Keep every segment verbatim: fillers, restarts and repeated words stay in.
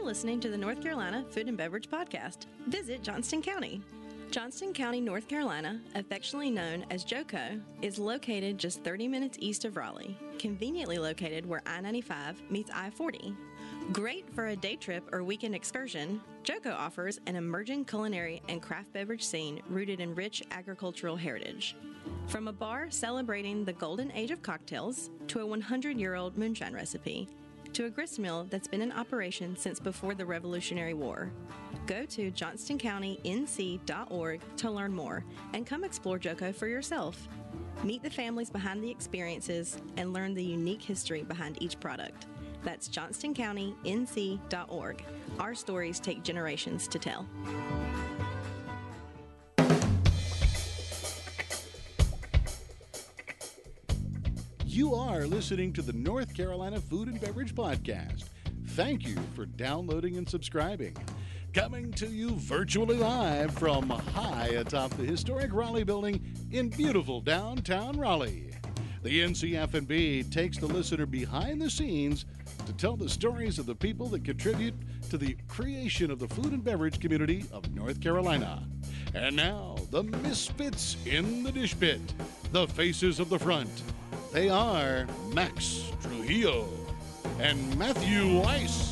listening to the North Carolina Food and Beverage Podcast. Visit Johnston County. Johnston County, North Carolina, affectionately known as JOCO, is located just thirty minutes east of Raleigh, conveniently located where I ninety-five meets I forty. Great for a day trip or weekend excursion, JOCO offers an emerging culinary and craft beverage scene rooted in rich agricultural heritage. From a bar celebrating the golden age of cocktails, to a hundred-year-old moonshine recipe, to a gristmill that's been in operation since before the Revolutionary War. Go to johnston county n c dot org to learn more and come explore JOCO for yourself. Meet the families behind the experiences and learn the unique history behind each product. That's johnston county n c dot org. Our stories take generations to tell. You are listening to the North Carolina Food and Beverage Podcast. Thank you for downloading and subscribing. Coming to you virtually live from high atop the historic Raleigh building in beautiful downtown Raleigh. The N C F and B takes the listener behind the scenes to tell the stories of the people that contribute to the creation of the food and beverage community of North Carolina. And now, the misfits in the dish pit, the faces of the front. They are Max Trujillo and Matthew Weiss.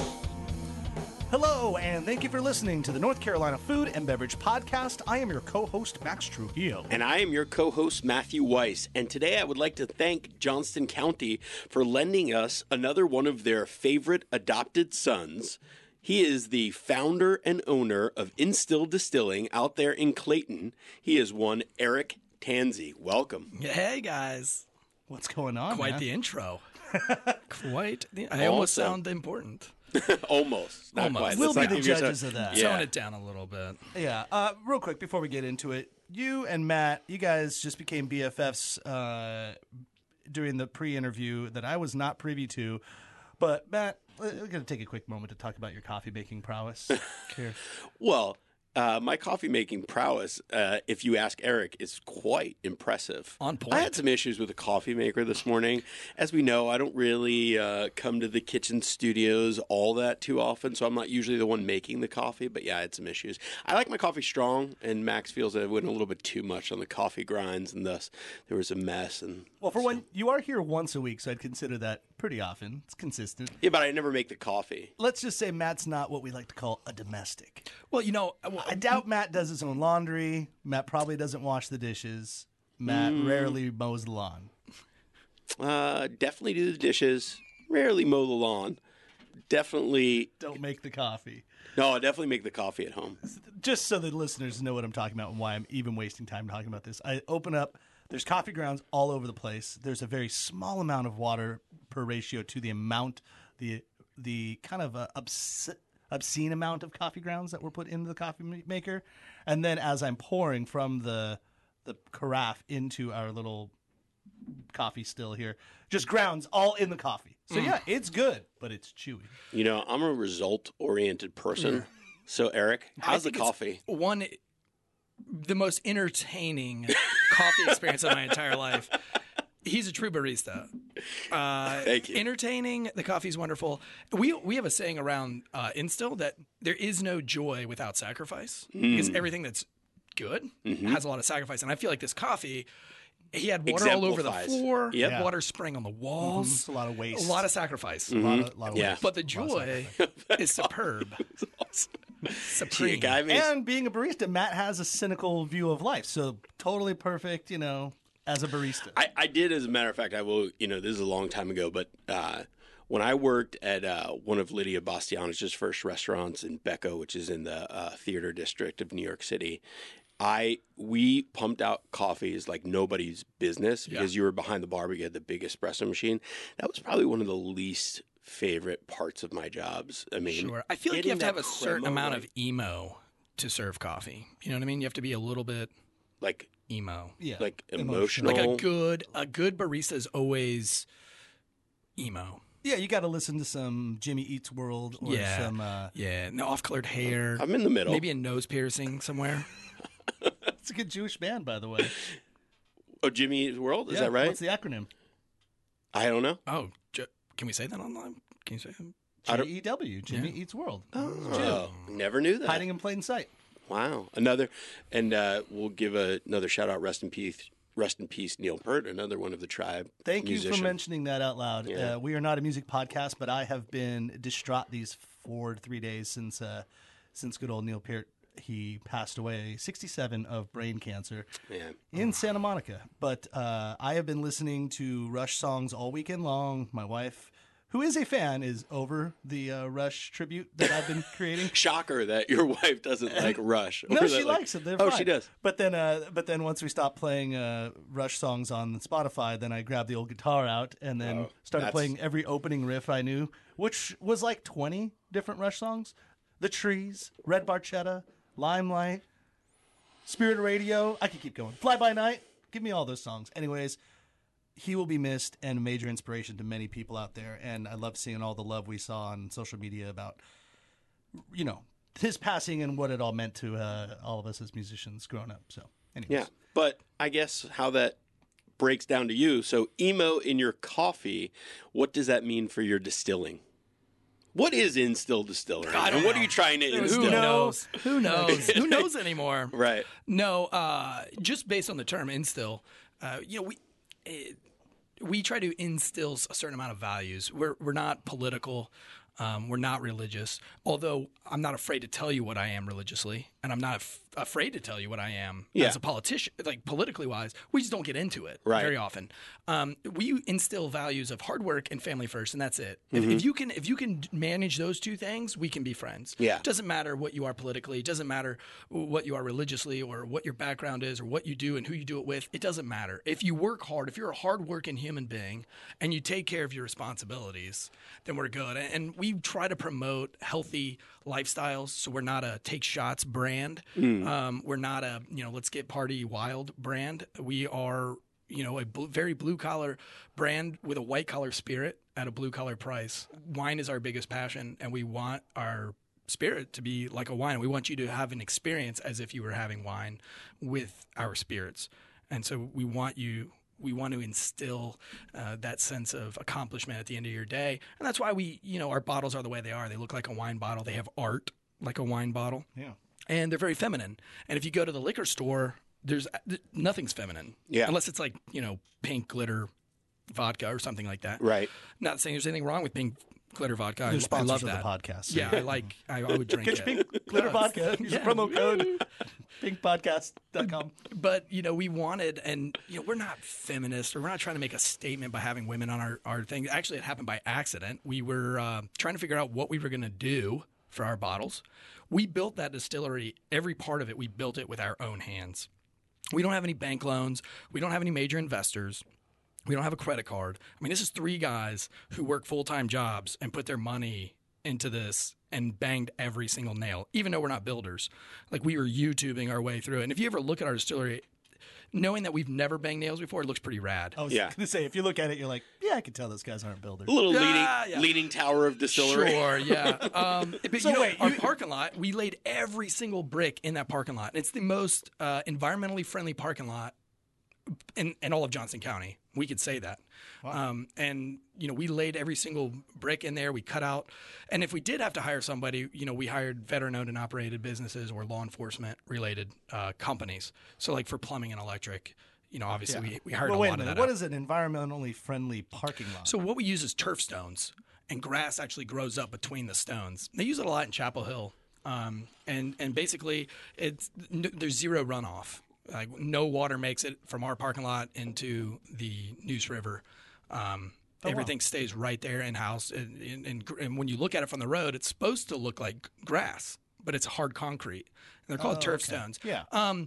Hello, and thank you for listening to the North Carolina Food and Beverage Podcast. I am your co-host, Max Trujillo. And I am your co-host, Matthew Weiss. And today I would like to thank Johnston County for lending us another one of their favorite adopted sons. He is the founder and owner of Instill Distilling out there in Clayton. He is one Eric Tansey. Welcome. Hey, guys. What's going on, Quite man? the intro. Quite the... I almost sound important. Almost. Not Almost. quite. We'll Let's be not the give judges yourself- of that. Yeah. Tone it down a little bit. Yeah. Uh, real quick, before we get into it, you and Matt, you guys just became B F Fs uh, during the pre-interview that I was not privy to. But, Matt, we're going to take a quick moment to talk about your coffee-making prowess. Here. Well, uh, my coffee-making prowess, uh, if you ask Eric, is quite impressive. On point. I had some issues with the coffee maker this morning. As we know, I don't really uh, come to the kitchen studios all that too often, so I'm not usually the one making the coffee. But yeah, I had some issues. I like my coffee strong, and Max feels that I went a little bit too much on the coffee grinds, and thus there was a mess. And Well, for one, you are here once a week, so I'd consider that pretty often. It's consistent. yeah, but I never make the coffee. Let's just say Matt's not what we like to call a domestic. Well, you know, well, I doubt Matt does his own laundry. Matt probably doesn't wash the dishes. Matt rarely mows the lawn. Uh, definitely do the dishes. Rarely mow the lawn. Definitely. Don't make the coffee. No, I definitely make the coffee at home. Just so the listeners know what I'm talking about and why I'm even wasting time talking about this. I open up, there's coffee grounds all over the place. There's a very small amount of water per ratio to the amount, the the kind of uh, obs- obscene amount of coffee grounds that were put into the coffee ma- maker. And then as I'm pouring from the the carafe into our little coffee still here, just grounds all in the coffee. So yeah, it's good, but it's chewy. You know, I'm a result-oriented person. So, Eric, I how's the think it's coffee? One, the most entertaining coffee experience of my entire life. He's a true barista. Uh, Thank you. Entertaining. The coffee's wonderful. We we have a saying around uh, Instill that there is no joy without sacrifice, because everything that's good has a lot of sacrifice. And I feel like this coffee, he had water all over the Exemplifies. floor, Yep. Yeah. water spraying on the walls, It's a lot of waste. a lot of sacrifice. a lot of, lot of Yeah. waste. But the A lot of joy is superb. Gee, Supreme. guy made- And being a barista, Matt has a cynical view of life. So totally perfect, you know, as a barista. I, I did, as a matter of fact, I will, you know, this is a long time ago, but uh, when I worked at uh, one of Lydia Bastianich's first restaurants in Becco, which is in the uh, theater district of New York City, I we pumped out coffees like nobody's business because Yeah. you were behind the bar, but you had the big espresso machine. That was probably one of the least favorite parts of my jobs. I mean, Sure. I feel like you have getting to have that a certain crema, amount like- of emo to serve coffee. You know what I mean? You have to be a little bit like emo. yeah. like Emotional. emotional. Like a good a good barista is always emo. Yeah, you got to listen to some Jimmy Eats World or Yeah. some. Uh, Yeah, no off-colored hair. I'm in the middle. Maybe a nose piercing somewhere. it's a good Jewish band, by the way. Oh, Jimmy Eat's World? Is Yeah, that right? What's the acronym? I don't know. Oh, ju- can we say that online? Can you say that? I don't- J E W, Jimmy Eats World. Oh, never knew that. Hiding in plain sight. Wow. Another, and uh, we'll give a, another shout out. Rest in peace. Rest in peace, Neil Peart, another one of the tribe. Thank musician. you for mentioning that out loud. Yeah. Uh, we are not a music podcast, but I have been distraught these four to three days since uh, since good old Neil Peart. He passed away, sixty-seven, of brain cancer Yeah. in Santa Monica. But uh, I have been listening to Rush songs all weekend long. My wife, who is a fan, is over the uh, Rush tribute that I've been creating. Shocker that your wife doesn't like Rush. No, Or she that, like- likes it. They're oh, fine. she does. But then, uh, but then once we stopped playing uh, Rush songs on Spotify, then I grabbed the old guitar out and then Oh, started that's- playing every opening riff I knew, which was like twenty different Rush songs: "The Trees," "Red Barchetta," "Limelight," "Spirit Radio." I could keep going. "Fly By Night." Give me all those songs. Anyways, he will be missed and a major inspiration to many people out there. And I love seeing all the love we saw on social media about, you know, his passing and what it all meant to uh, all of us as musicians growing up. So, anyways. Yeah. But I guess how that breaks down to you. So, emo in your coffee, what does that mean for your distilling? What is Instill Distillery? I don't and what know. are you trying to Who instill? knows? Who knows? Who knows anymore? Right. No, uh, just based on the term instill, uh, you know, we it, we try to instill a certain amount of values. We're we're not political. Um, we're not religious. Although I'm not afraid to tell you what I am religiously, and I'm not f- afraid to tell you what I am Yeah. as a politician, like politically wise. We just don't get into it Right. very often. Um, we instill values of hard work and family first, and that's it. Mm-hmm. If, if you can, if you can manage those two things, we can be friends. Yeah. It doesn't matter what you are politically. It doesn't matter what you are religiously, or what your background is, or what you do and who you do it with. It doesn't matter. If you work hard, if you're a hardworking human being, and you take care of your responsibilities, then we're good. And, and we try to promote healthy lifestyles. So we're not a take shots brand. Um, we're not a, you know, let's get party wild brand. We are, you know, a bl- very blue collar brand with a white collar spirit at a blue collar price. Wine is our biggest passion, and we want our spirit to be like a wine. We want you to have an experience as if you were having wine with our spirits. And so we want you we want to instill uh, that sense of accomplishment at the end of your day. And that's why we, you know, our bottles are the way they are. They look like a wine bottle. They have art like a wine bottle. Yeah. And they're very feminine. And if you go to the liquor store, there's nothing's feminine. Yeah. Unless it's like, you know, pink glitter vodka or something like that. Right. Not saying there's anything wrong with pink glitter vodka. I, They're I sponsors love of that. the podcast. Yeah, I like, I, I would drink Get it. your pink glitter vodka. Use Yeah. the promo code pink podcast dot com. But, you know, we wanted, and, you know, we're not feminists, or we're not trying to make a statement by having women on our, our thing. Actually, it happened by accident. We were uh, trying to figure out what we were going to do for our bottles. We built that distillery, every part of it, we built it with our own hands. We don't have any bank loans. We don't have any major investors. We don't have a credit card. I mean, this is three guys who work full-time jobs and put their money into this and banged every single nail, even though we're not builders. Like, we were YouTubing our way through it. And if you ever look at our distillery, knowing that we've never banged nails before, it looks pretty rad. I was Yeah. going to say, if you look at it, you're like, yeah, I can tell those guys aren't builders. A little Yeah, leaning, yeah. leaning tower of distillery. Sure, yeah. Um, but So you know, wait, our you- parking lot, we laid every single brick in that parking lot. It's the most uh, environmentally friendly parking lot in, in all of Johnson County. We could say that. Um, and, you know, we laid every single brick in there. We cut out. And if we did have to hire somebody, you know, we hired veteran-owned and operated businesses or law enforcement-related uh, companies. So, like, for plumbing and electric, you know, obviously we, we hired Well, a wait lot a minute. of that What out. is an environmentally friendly parking lot? So what we use is turf stones, and grass actually grows up between the stones. They use it a lot in Chapel Hill, um, and and basically it's n- there's zero runoff. Like, no water makes it from our parking lot into the Neuse River. Um, everything stays right there in house, and, and, and, gr- and when you look at it from the road, it's supposed to look like grass, but it's hard concrete. And they're called Oh, turf okay. stones. Yeah. Um,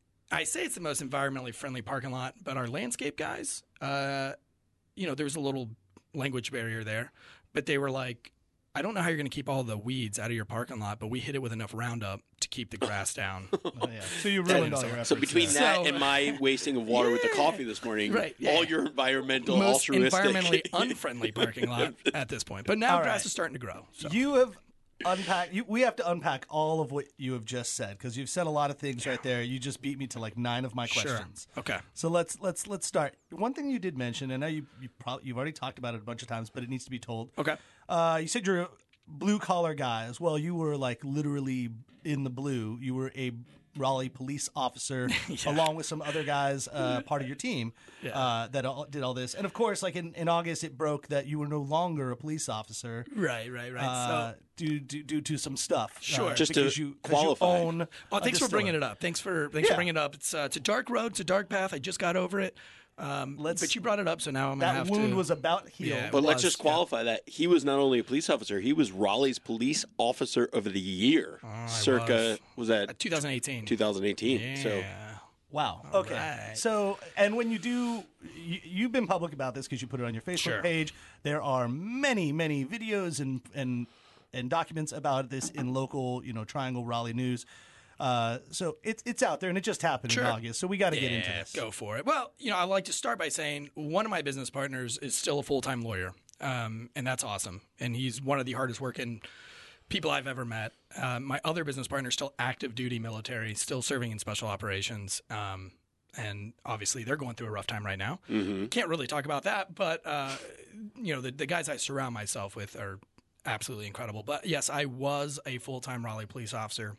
I say it's the most environmentally friendly parking lot, but our landscape guys, uh, you know, there was a little language barrier there, but they were like, I don't know how you're going to keep all the weeds out of your parking lot, but we hit it with enough Roundup to keep the grass down. Oh, yeah. So you ruined all your efforts. So between there. that So- and my wasting of water with the coffee this morning, Right, yeah. all your environmental Most altruistic. environmentally unfriendly parking lot at this point. But now All grass right. is starting to grow. So. You have unpacked. You, we have to unpack all of what you have just said because you've said a lot of things right there. You just beat me to like nine of my Sure. questions. Okay. So let's let's let's start. One thing you did mention, and I know you you probably you've already talked about it a bunch of times, but it needs to be told. Okay. uh, you said you're blue collar guys. Well, you were like literally in the blue. You were a Raleigh police officer Yeah. along with some other guys, uh, part of your team Yeah. uh, that all, did all this. And of course, like in, in August, it broke that you were no longer a police officer. Right, right, right. Uh, so, due, due due to some stuff. Sure. uh, Just to because you, 'cause qualify. You own oh, a thanks for bringing distillery. it up. Thanks for thanks Yeah. for bringing it up. It's uh, it's a dark road. It's a dark path. I just got over it. Um, Let's- but you brought it up, so now I'm gonna That have wound to. was about healed. Yeah. But It let's was, just yeah. qualify that he was not only a police officer, he was Raleigh's Police Officer of the Year, Oh, I circa was, was. that Uh, twenty eighteen. twenty eighteen. So Yeah. Wow. Okay. right. So, and when you do, you, you've been public about this because you put it on your Facebook Sure. page. There are many, many videos and and and documents about this in local, you know, Triangle Raleigh news. Uh, so it's it's out there, and it just happened Sure. in August. So we got to get Yeah, into this. Go for it. Well, you know, I like to start by saying one of my business partners is still a full time lawyer, um, and that's awesome. And he's one of the hardest working people I've ever met. Uh, my other business partner is still active duty military, still serving in special operations. Um, and obviously, they're going through a rough time right now. Can't really talk about that, but uh, you know, the, the guys I surround myself with are absolutely incredible. But yes, I was a full time Raleigh police officer.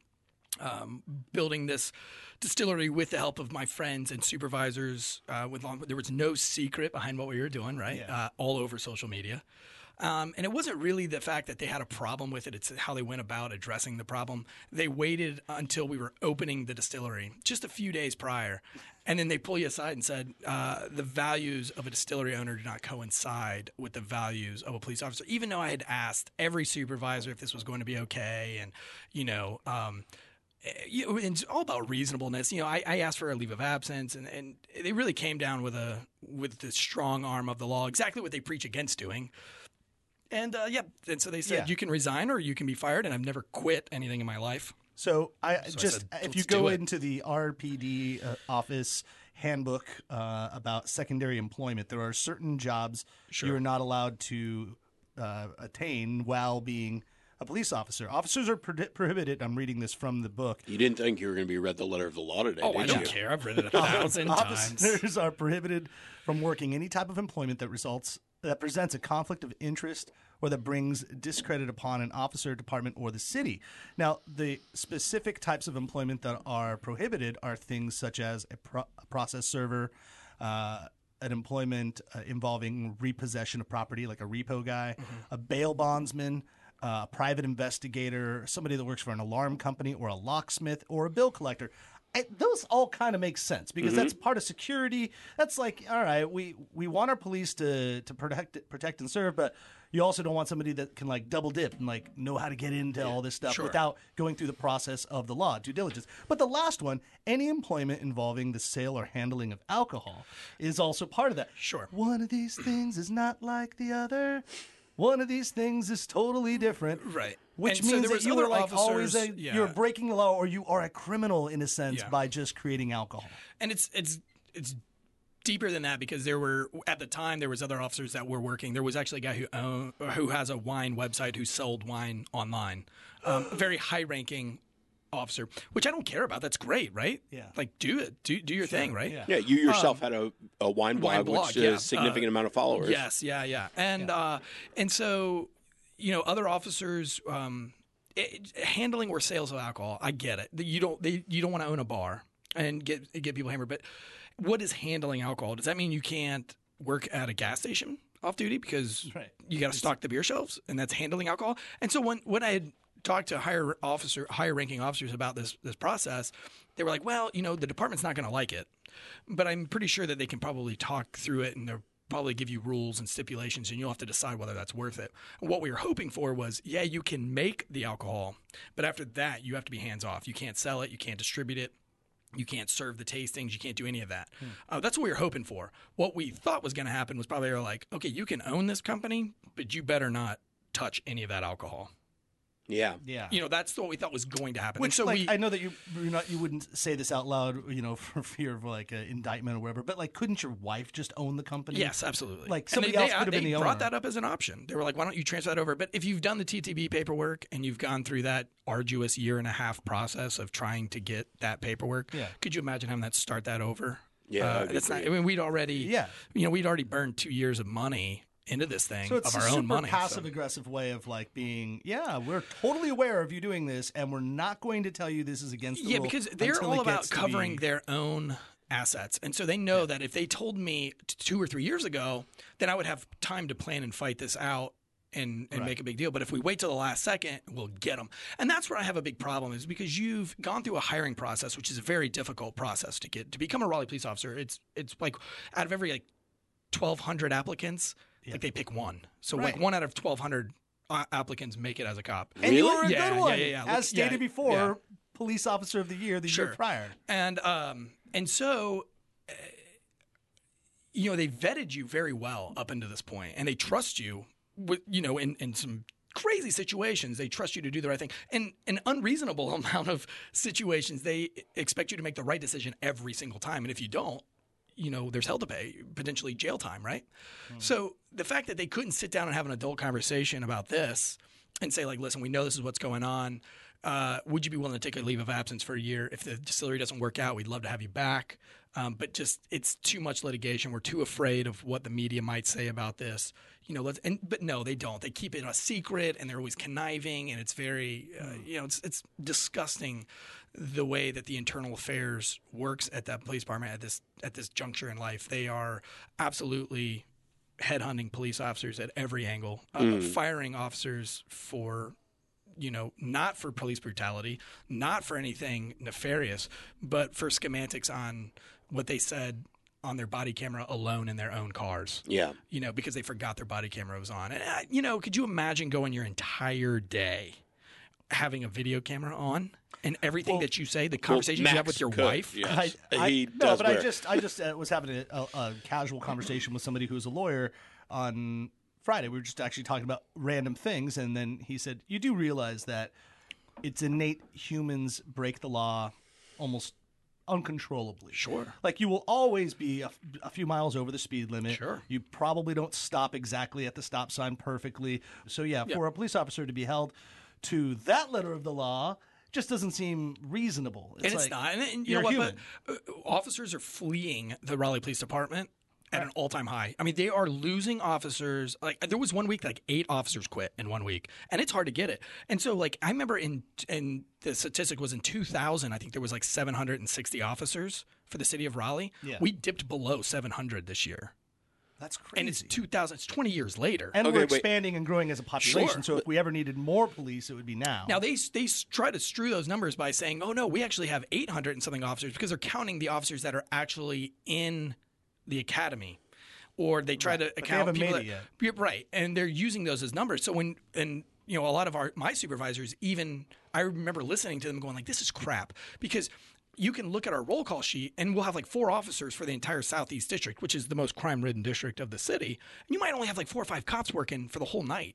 Um, building this distillery with the help of my friends and supervisors. Uh, with long, there was no secret behind what we were doing, right? Yeah. Uh, all over social media. Um, and it wasn't really the fact that they had a problem with it. It's how they went about addressing the problem. They waited until we were opening the distillery just a few days prior. And then they pull you aside and said, uh, the values of a distillery owner do not coincide with the values of a police officer. Even though I had asked every supervisor if this was going to be okay. And, you know, um, you know, it's all about reasonableness. You know, I, I asked for a leave of absence, and, and they really came down with a with the strong arm of the law, exactly what they preach against doing. And uh, yeah, and so they said Yeah. you can resign or you can be fired. And I've never quit anything in my life. So I So I just said, if "Let's you do go it." into the R P D uh, office handbook uh, about secondary employment, there are certain jobs you are not allowed to uh, attain while being a police officer. Officers are pro- prohibited. I'm reading this from the book. you didn't think you were going to be read the letter of the law today, Oh, did I don't you? care. I've read it a thousand times. Officers are prohibited from working any type of employment that results that presents a conflict of interest or that brings discredit upon an officer, department, or the city. Now, the specific types of employment that are prohibited are things such as a, pro- a process server, uh, an employment uh, involving repossession of property, like a repo guy, a bail bondsman, uh, a private investigator, somebody that works for an alarm company, or a locksmith, or a bill collector. I, those all kind of make sense because that's part of security. That's like, all right, we, we want our police to, to protect protect and serve, but you also don't want somebody that can like double dip and like know how to get into all this stuff sure. without going through the process of the law, due diligence. But the last one, any employment involving the sale or handling of alcohol is also part of that. Sure. One of these things is not like the other. One of these things is totally different. Right. Which And so means there that was you other are like always a, officers- yeah. you're breaking the law, or you are a criminal in a sense Yeah. by just creating alcohol. And it's it's it's deeper than that because there were at the time there was other officers that were working. There was actually a guy who own, who has a wine website who sold wine online. Um, a very high ranking officer, which I don't care about. That's great, right? Yeah. Like do it, do do your thing, right? yeah. Yeah, you yourself had a, a wine blog, wine blog, which yeah. has a significant Uh, amount of followers. Yes, yeah, yeah, and uh, and so you know, other officers um, it, handling or sales of alcohol. I get it. You don't they you don't want to own a bar and get get people hammered, but what is handling alcohol? Does that mean you can't work at a gas station off duty because Right. you got to stock the beer shelves, and that's handling alcohol? And so when when I had talked to higher officer, higher ranking officers about this this process, they were like, "Well, you know, the department's not going to like it, but I'm pretty sure that they can probably talk through it, and they'll probably give you rules and stipulations, and you'll have to decide whether that's worth it." And what we were hoping for was, yeah, you can make the alcohol, but after that, you have to be hands off. You can't sell it, you can't distribute it. You can't serve the tastings. You can't do any of that. Hmm. Uh, that's what we were hoping for. What we thought was going to happen was probably they were like, okay, you can own this company, but you better not touch any of that alcohol. Yeah. Yeah. You know, that's what we thought was going to happen. Which, and so like, we, I know that you you're not you wouldn't say this out loud, you know, for fear of like an indictment or whatever. But like, couldn't your wife just own the company? yes, absolutely. Like, And somebody they, else they, could have been they the brought owner. that up as an option. They were like, why don't you transfer that over? But if you've done the T T B paperwork and you've gone through that arduous year and a half process of trying to get that paperwork, Yeah. could you imagine having that start that over? Yeah, Uh, that'd be that's not. great. I mean, we'd already, Yeah. you know, we'd already burned two years of money into this thing So it's of a our super own money. passive so. aggressive way of like being, yeah, we're totally aware of you doing this, and we're not going to tell you this is against the Yeah, rule. because they're until all it about gets to covering be- their own assets. And so they know that if they told me t- two or three years ago, then I would have time to plan and fight this out and, and Right. make a big deal. But if we wait till the last second, we'll get them. And that's where I have a big problem is because you've gone through a hiring process, which is a very difficult process to get. To become a Raleigh police officer, it's it's like out of every like twelve hundred applicants, like they pick one. So Right. like one out of twelve hundred uh, applicants make it as a cop. And you were a Yeah, good yeah, one, yeah, yeah. Look- as stated yeah, before. yeah. Police Officer of the Year the year Sure. prior. And um, and so, uh, you know, they vetted you very well up until this point, and they trust you. With you know, in, in some crazy situations, they trust you to do the right thing. In an unreasonable amount of situations, they expect you to make the right decision every single time. And if you don't, you know, there's hell to pay, potentially jail time, right? So the fact that they couldn't sit down and have an adult conversation about this and say, like, listen, we know this is what's going on. Uh, would you be willing to take a leave of absence for a year? If the distillery doesn't work out, we'd love to have you back. Um, but just it's too much litigation. We're too afraid of what the media might say about this. You know, let's and but no, they don't. They keep it a secret, and they're always conniving, and it's very, uh, you know, it's it's disgusting the way that the internal affairs works at that police department at this at this juncture in life. They are absolutely headhunting police officers at every angle, uh, firing officers for, you know, not for police brutality, not for anything nefarious, but for schematics on what they said on their body camera alone in their own cars. Yeah. You know, because they forgot their body camera was on. And, uh, you know, could you imagine going your entire day having a video camera on and everything that you say, the conversations you have Max with your could, wife? yes. I, I, he no, does but I wear- just I just uh, was having a, a, a casual conversation with somebody who's a lawyer on Friday. We were just actually talking about random things, and then he said, "You do realize that it's innate humans break the law almost uncontrollably. Sure. Like you will always be a, f- a few miles over the speed limit. Sure. You probably don't stop exactly at the stop sign perfectly. So yeah, Yeah. for a police officer to be held to that letter of the law just doesn't seem reasonable. and it's like, not. And, and you you're know what? human. But uh, officers are fleeing the Raleigh Police Department at an all-time high. I mean, they are losing officers. Like there was one week, like eight officers quit in one week, and it's hard to get it. And so, like I remember in and the statistic was in two thousand. I think there was like seven hundred sixty officers for the city of Raleigh. Yeah. We dipped below seven hundred this year, That's crazy. and it's two thousand. It's twenty years later. And Okay, we're wait. expanding and growing as a population. Sure. So if we ever needed more police, it would be now. Now they they s- try to strew those numbers by saying, "Oh no, we actually have eight hundred and something officers," because they're counting the officers that are actually in the academy, or they try to they account haven't people made that, it Yeah, right, and they're using those as numbers. So when and you know a lot of our my supervisors even I remember listening to them going like, "This is crap," because you can look at our roll call sheet and we'll have like four officers for the entire Southeast District, which is the most crime-ridden district of the city. And you might only have like four or five cops working for the whole night.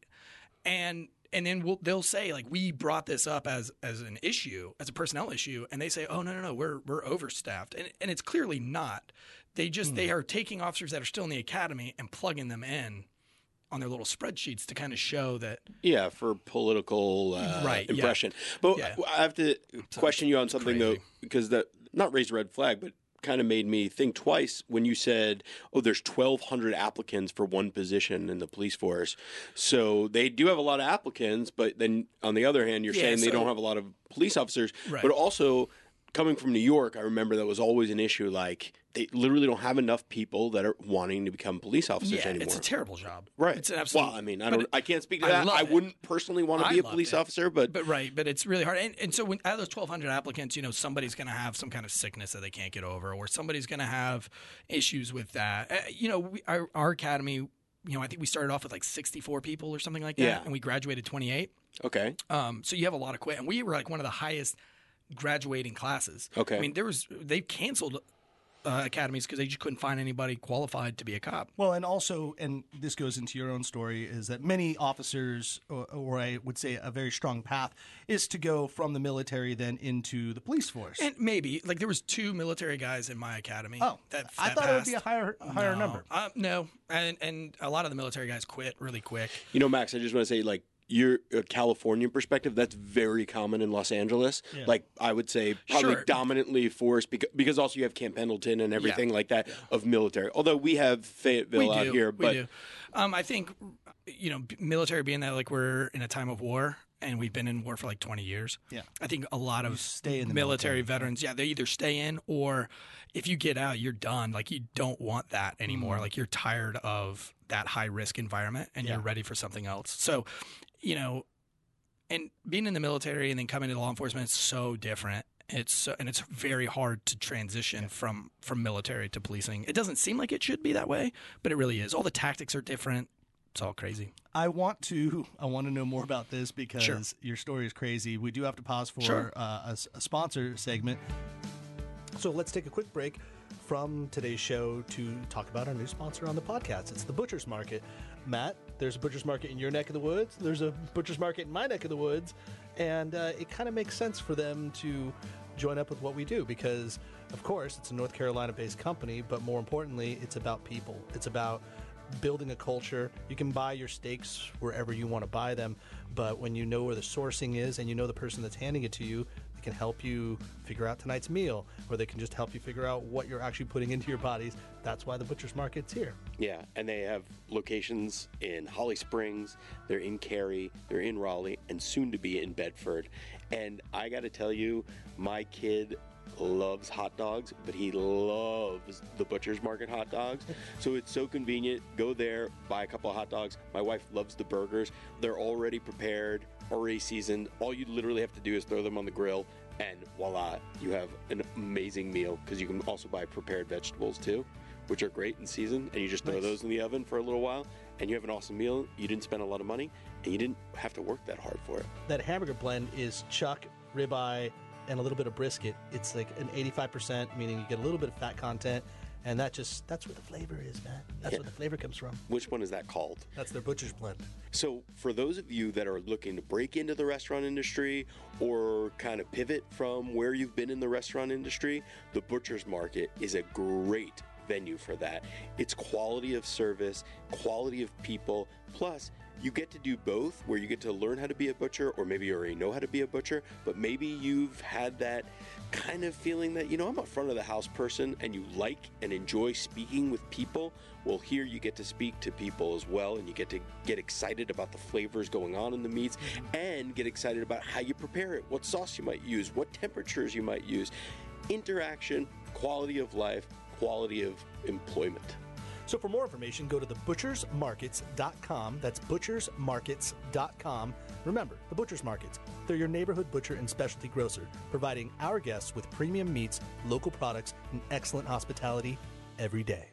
And and then we'll, they'll say like, we brought this up as as an issue, as a personnel issue, and they say, oh no no no, we're we're overstaffed, and and it's clearly not. They just they are taking officers that are still in the academy and plugging them in on their little spreadsheets to kind of show that. Yeah, for political uh, Right, yeah. impression. But Yeah. I have to question you on something though, crazy. because that not raised a red flag, but kind of made me think twice when you said, "Oh, there's twelve hundred applicants for one position in the police force." So they do have a lot of applicants, but then on the other hand, you're Yeah, saying they so- don't have a lot of police officers. Right. But also, coming from New York, I remember that was always an issue. Like they literally don't have enough people that are wanting to become police officers Yeah, anymore. it's a terrible job. Right. It's an absolute. Well, I mean, I but don't. it- I can't speak to I that. love I it. wouldn't personally want to I be a loved police it. officer, but, But right, but it's really hard. And, and so when out of those twelve hundred applicants, you know, somebody's going to have some kind of sickness that they can't get over, or somebody's going to have issues with that. Uh, you know, we, our, our academy, you know, I think we started off with like sixty-four people or something like that, Yeah. and we graduated twenty-eight. okay. Um, so you have a lot of quit, and we were like one of the highest graduating classes. Okay. I mean, there was they canceled uh, academies because they just couldn't find anybody qualified to be a cop. Well, and also, and this goes into your own story, is that many officers, or, or I would say a very strong path, is to go from the military then into the police force. And maybe like there was two military guys in my academy. oh, that, I that thought it would be a passed. higher a higher No. number. Uh, no, and and a lot of the military guys quit really quick. You know, Max, I just want to say, like, your uh, Californian perspective, that's very common in Los Angeles. Yeah. Like I would say, probably Sure. dominantly forced because, because also you have Camp Pendleton and everything Yeah. like that of military. Although we have Fayetteville we out do, here, we but do. Um, I think, you know, b- military being that like we're in a time of war and we've been in war for like twenty years. Yeah. I think a lot of stay in the military military. veterans, yeah, they either stay in or if you get out, you're done. Like you don't want that anymore. Like you're tired of that high risk environment and Yeah. you're ready for something else. So, you know, and being in the military and then coming into law enforcement is so different. It's so, and it's very hard to transition from from military to policing. It doesn't seem like it should be that way, but it really is. All the tactics are different. It's all crazy. I want to I want to know more about this because Sure. your story is crazy. We do have to pause for Sure. uh, a, s- a sponsor segment. So let's take a quick break from today's show to talk about our new sponsor on the podcast. It's the Butcher's Market. Matt, there's a Butcher's Market in your neck of the woods. There's a Butcher's Market in my neck of the woods. And uh, it kind of makes sense for them to join up with what we do because, of course, it's a North Carolina-based company, but more importantly, it's about people. It's about building a culture. You can buy your steaks wherever you want to buy them, but when you know where the sourcing is and you know the person that's handing it to you, they can help you figure out tonight's meal, or they can just help you figure out what you're actually putting into your bodies. That's why the Butcher's Market's here. yeah, and they have locations in Holly Springs, they're in Cary, they're in Raleigh, and soon to be in Bedford. And I got to tell you, my kid loves hot dogs, but he loves the Butcher's Market hot dogs. So it's so convenient. Go there, buy a couple of hot dogs. My wife loves the burgers. They're already prepared, already seasoned. All you literally have to do is throw them on the grill, and voila, you have an amazing meal because you can also buy prepared vegetables too, which are great in season, and you just throw Nice. those in the oven for a little while, and you have an awesome meal. You didn't spend a lot of money, and you didn't have to work that hard for it. That hamburger blend is chuck, ribeye, and a little bit of brisket. It's like an eighty-five percent, meaning you get a little bit of fat content, and that just, that's where the flavor is, man. That's Yeah. where the flavor comes from. Which one is that called? That's their Butcher's Blend. So, for those of you that are looking to break into the restaurant industry or kind of pivot from where you've been in the restaurant industry, the Butcher's Market is a great venue for that. It's quality of service, quality of people, plus you get to do both, where you get to learn how to be a butcher, or maybe you already know how to be a butcher, but maybe you've had that kind of feeling that, you know, I'm a front of the house person, and you like and enjoy speaking with people. Well, here you get to speak to people as well, and you get to get excited about the flavors going on in the meats, and get excited about how you prepare it, what sauce you might use, what temperatures you might use. Interaction, quality of life, quality of employment. So for more information, go to the butchers markets dot com. That's butchers markets dot com. Remember, the Butcher's Markets. They're your neighborhood butcher and specialty grocer, providing our guests with premium meats, local products, and excellent hospitality every day.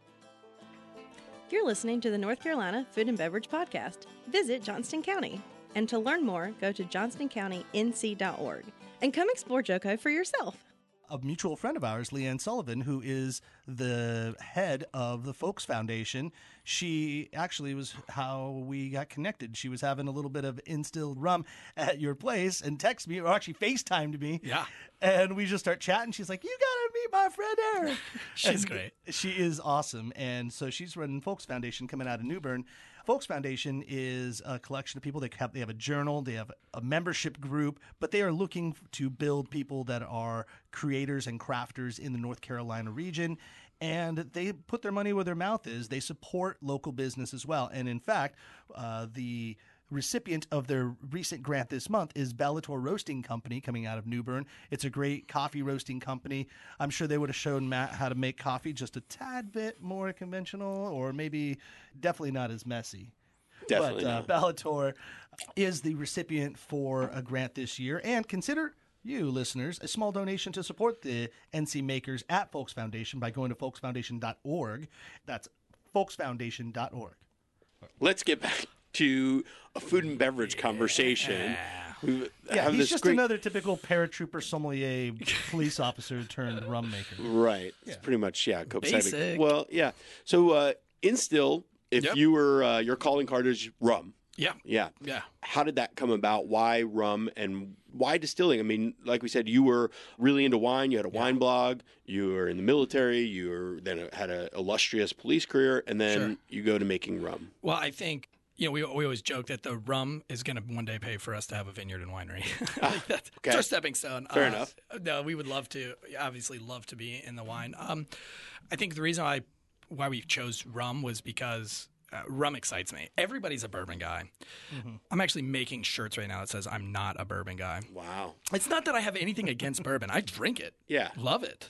You're listening to the North Carolina Food and Beverage Podcast. Visit Johnston County. And to learn more, go to johnston county n c dot org and come explore Joco for yourself. A mutual friend of ours, Leanne Sullivan, who is the head of the Folks Foundation, she actually was how we got connected. She was having a little bit of instilled rum at your place and texted me, or actually FaceTimed me. Yeah. And we just start chatting. She's like, you got to meet my friend Erin. She's And great. She is awesome. And so she's running Folks Foundation coming out of New Bern. Folks Foundation is a collection of people. They have, they have a journal, they have a membership group, but they are looking to build people that are creators and crafters in the North Carolina region. And they put their money where their mouth is. They support local business as well. And in fact, uh, the recipient of their recent grant this month is Bellator Roasting Company coming out of New Bern. It's a great coffee roasting company. I'm sure they would have shown Matt how to make coffee just a tad bit more conventional, or maybe definitely not as messy. Definitely But uh, not. Bellator is the recipient for a grant this year. And consider you, listeners, a small donation to support the N C makers at Folks Foundation by going to folks foundation dot org. That's folks foundation dot org. Let's get back to a food and beverage conversation. We Yeah, have he's this just great- another typical paratrooper sommelier police officer turned rum maker. Right. It's pretty much, yeah, copacetic. Basic. Well, yeah. So, uh, Instill, if Yep. you were, uh, your calling card is rum. Yeah. Yeah. Yeah. How did that come about? Why rum and why distilling? I mean, like we said, you were really into wine. You had a wine blog. You were in the military. You were then had an illustrious police career, and then Sure. you go to making rum. Well, I think you know, we we always joke that the rum is going to one day pay for us to have a vineyard and winery. Like that's, okay. it's our stepping stone. Fair Uh, enough. No, we would love to. Obviously, love to be in the wine. Um, I think the reason why why we chose rum was because uh, rum excites me. Everybody's a bourbon guy. Mm-hmm. I'm actually making shirts right now that says I'm not a bourbon guy. Wow. It's not that I have anything against bourbon. I drink it. Yeah. Love it.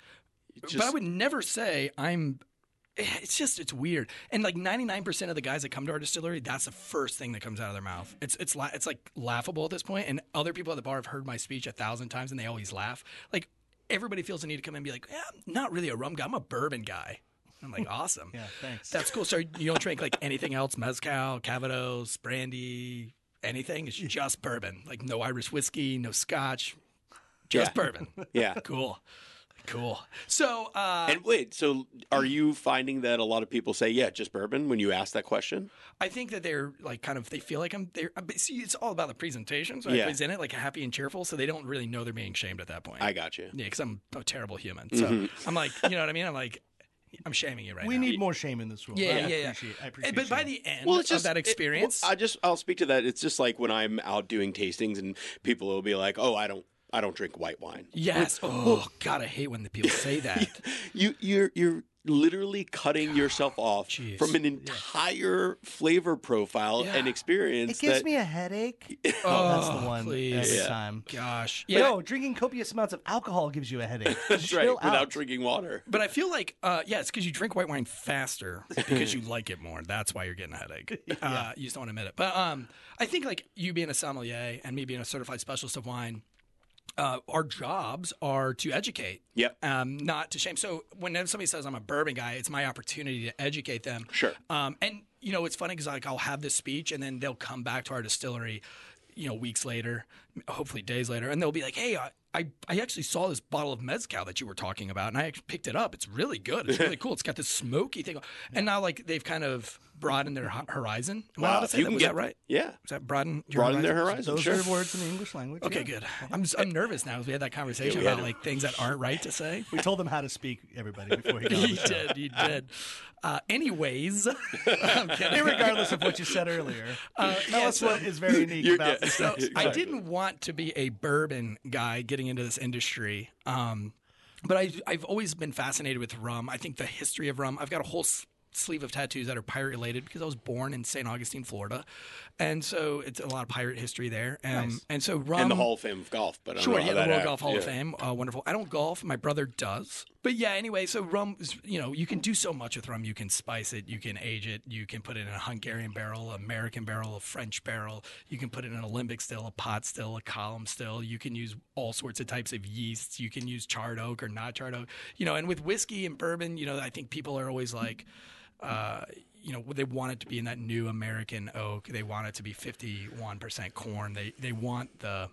Just- But I would never say I'm. It's just it's weird, and like ninety-nine percent of the guys that come to our distillery, that's the first thing that comes out of their mouth. It's it's la- it's like laughable at this point, and other people at the bar have heard my speech a thousand times, and they always laugh. Like everybody feels the need to come in and be like, yeah, I'm not really a rum guy. I'm a bourbon guy. I'm like, awesome. Yeah, thanks. That's cool. So you don't drink like anything else, mezcal, Cavados, brandy, anything. It's just bourbon. Like no Irish whiskey, no Scotch, just Yeah. bourbon. Yeah. Cool. Cool. So, uh, And wait, so are you finding that a lot of people say, yeah, just bourbon when you ask that question? I think that they're like kind of they feel like I'm there. See, it's all about the presentation. So Yeah. everybody's in it like happy and cheerful, so they don't really know they're being shamed at that point. I got you. yeah, because I'm a terrible human. So I'm like, you know what I mean? I'm like, I'm shaming you right we now. need more shame in this world. Yeah, I yeah, yeah. appreciate, I appreciate but by shame. the end Well, it's just of that it- experience, well, I just I'll speak to that. It's just like when I'm out doing tastings and people will be like, "Oh, I don't I don't drink white wine." yes. Oh God, I hate when the people say that. You you're you're literally cutting yourself off Jeez. from an entire flavor profile Yeah. and experience. It gives that, me a headache. Oh, That's the one please. every Yeah. time. Gosh, Yeah. yeah. No, drinking copious amounts of alcohol gives you a headache. That's right. Chill Without out. drinking water. But I feel like, uh, yeah, it's because you drink white wine faster because you like it more. That's why you're getting a headache. Uh, you just don't want to admit it. But um, I think like you being a sommelier and me being a certified specialist of wine, uh, our jobs are to educate. Yep. Um, not to shame. So whenever somebody says I'm a bourbon guy, it's my opportunity to educate them. Sure. Um, and you know, it's funny because like I'll have this speech and then they'll come back to our distillery, you know, weeks later, hopefully days later, and they'll be like, "Hey, I, I, I actually saw this bottle of mezcal that you were talking about, and I actually picked it up. It's really good. It's really cool. It's got this smoky thing." And now, like, they've kind of broadened their ho- horizon. Am I allowed to say you that? can Was get that right? Yeah. Was that broaden your Broaden their horizon? horizon. Those Sure. are words in the English language. Okay, yeah. good. I'm just, I'm nervous now because we had that conversation Yeah, we about had- like things that aren't right to say. We told them how to speak, everybody, before he got on the You show. did, you did. Uh, anyways, I'm kidding. Regardless of what you said earlier, Uh, tell yeah, us so- what is very unique You're- about yeah. this. So I Exactly. didn't want to be a bourbon guy getting into this industry. Um, but I, I've always been fascinated with rum. I think the history of rum, I've got a whole s- sleeve of tattoos that are pirate related because I was born in Saint Augustine, Florida. And so it's a lot of pirate history there. Um, Nice. And so rum. And the Hall of Fame of golf, but I don't Sure, know yeah, how the that World act- Golf Hall of yeah. Fame. Uh, wonderful. I don't golf. My brother does. But yeah, anyway, so rum is, you know, you can do so much with rum. You can spice it, you can age it, you can put it in a Hungarian barrel, American barrel, a French barrel. You can put it in a limbic still, a pot still, a column still. You can use all sorts of types of yeasts. You can use charred oak or not charred oak. You know, and with whiskey and bourbon, you know, I think people are always like, uh, you know, they want it to be in that new American oak. They want it to be fifty-one percent corn. They they want the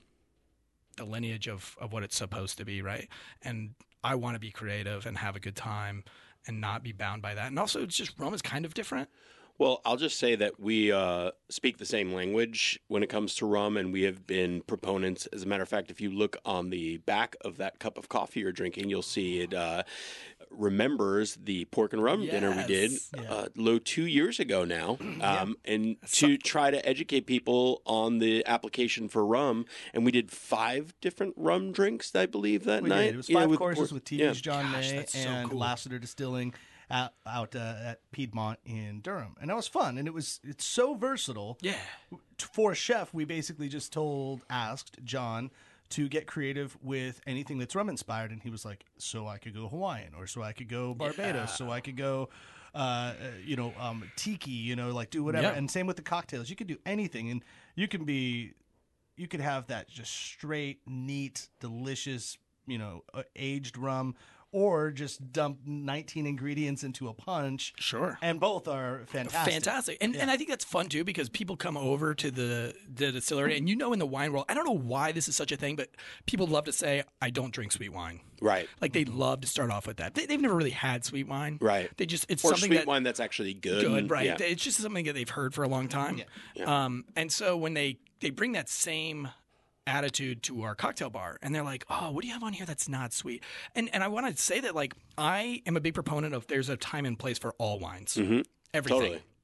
the lineage of, of what it's supposed to be, right? And I want to be creative and have a good time and not be bound by that. And also, it's just rum is kind of different. Well, I'll just say that we uh, speak the same language when it comes to rum, and we have been proponents. As a matter of fact, if you look on the back of that cup of coffee you're drinking, you'll see it uh, remembers the pork and rum dinner we did Yes. uh, low two years ago now, um, and to try to educate people on the application for rum. And we did five different rum drinks, I believe, that We night. did. It was Yeah, five with courses pork- with T V's yeah. John Gosh, May that's so and cool. Lassiter Distilling out, out uh, at Piedmont in Durham, and that was fun. And it was it's so versatile. Yeah. For a chef, we basically just told, asked John to get creative with anything that's rum inspired, and he was like, "So I could go Hawaiian, or so I could go Barbados, Yeah. so I could go." Uh, uh, you know, um, tiki, you know, like do whatever. Yeah. And same with the cocktails. You could do anything, and you can be, you could have that just straight, neat, delicious, you know, uh, aged rum, or just dump nineteen ingredients into a punch. Sure. And both are fantastic. Fantastic. And and I think that's fun too because people come over to the, the distillery and you know in the wine world, I don't know why this is such a thing, but people love to say, I don't drink sweet wine. Right. Like they love to start off with that. They, they've never really had sweet wine. Right. They just, it's Or something sweet that, wine that's actually good. good, and- right? yeah. It's just something that they've heard for a long time. Yeah. Um, and so when they, they bring that same attitude to our cocktail bar and they're like, oh, what do you have on here that's not sweet? And and I want to say that like I am a big proponent of there's a time and place for all wines. Everything. Mm-hmm. Totally.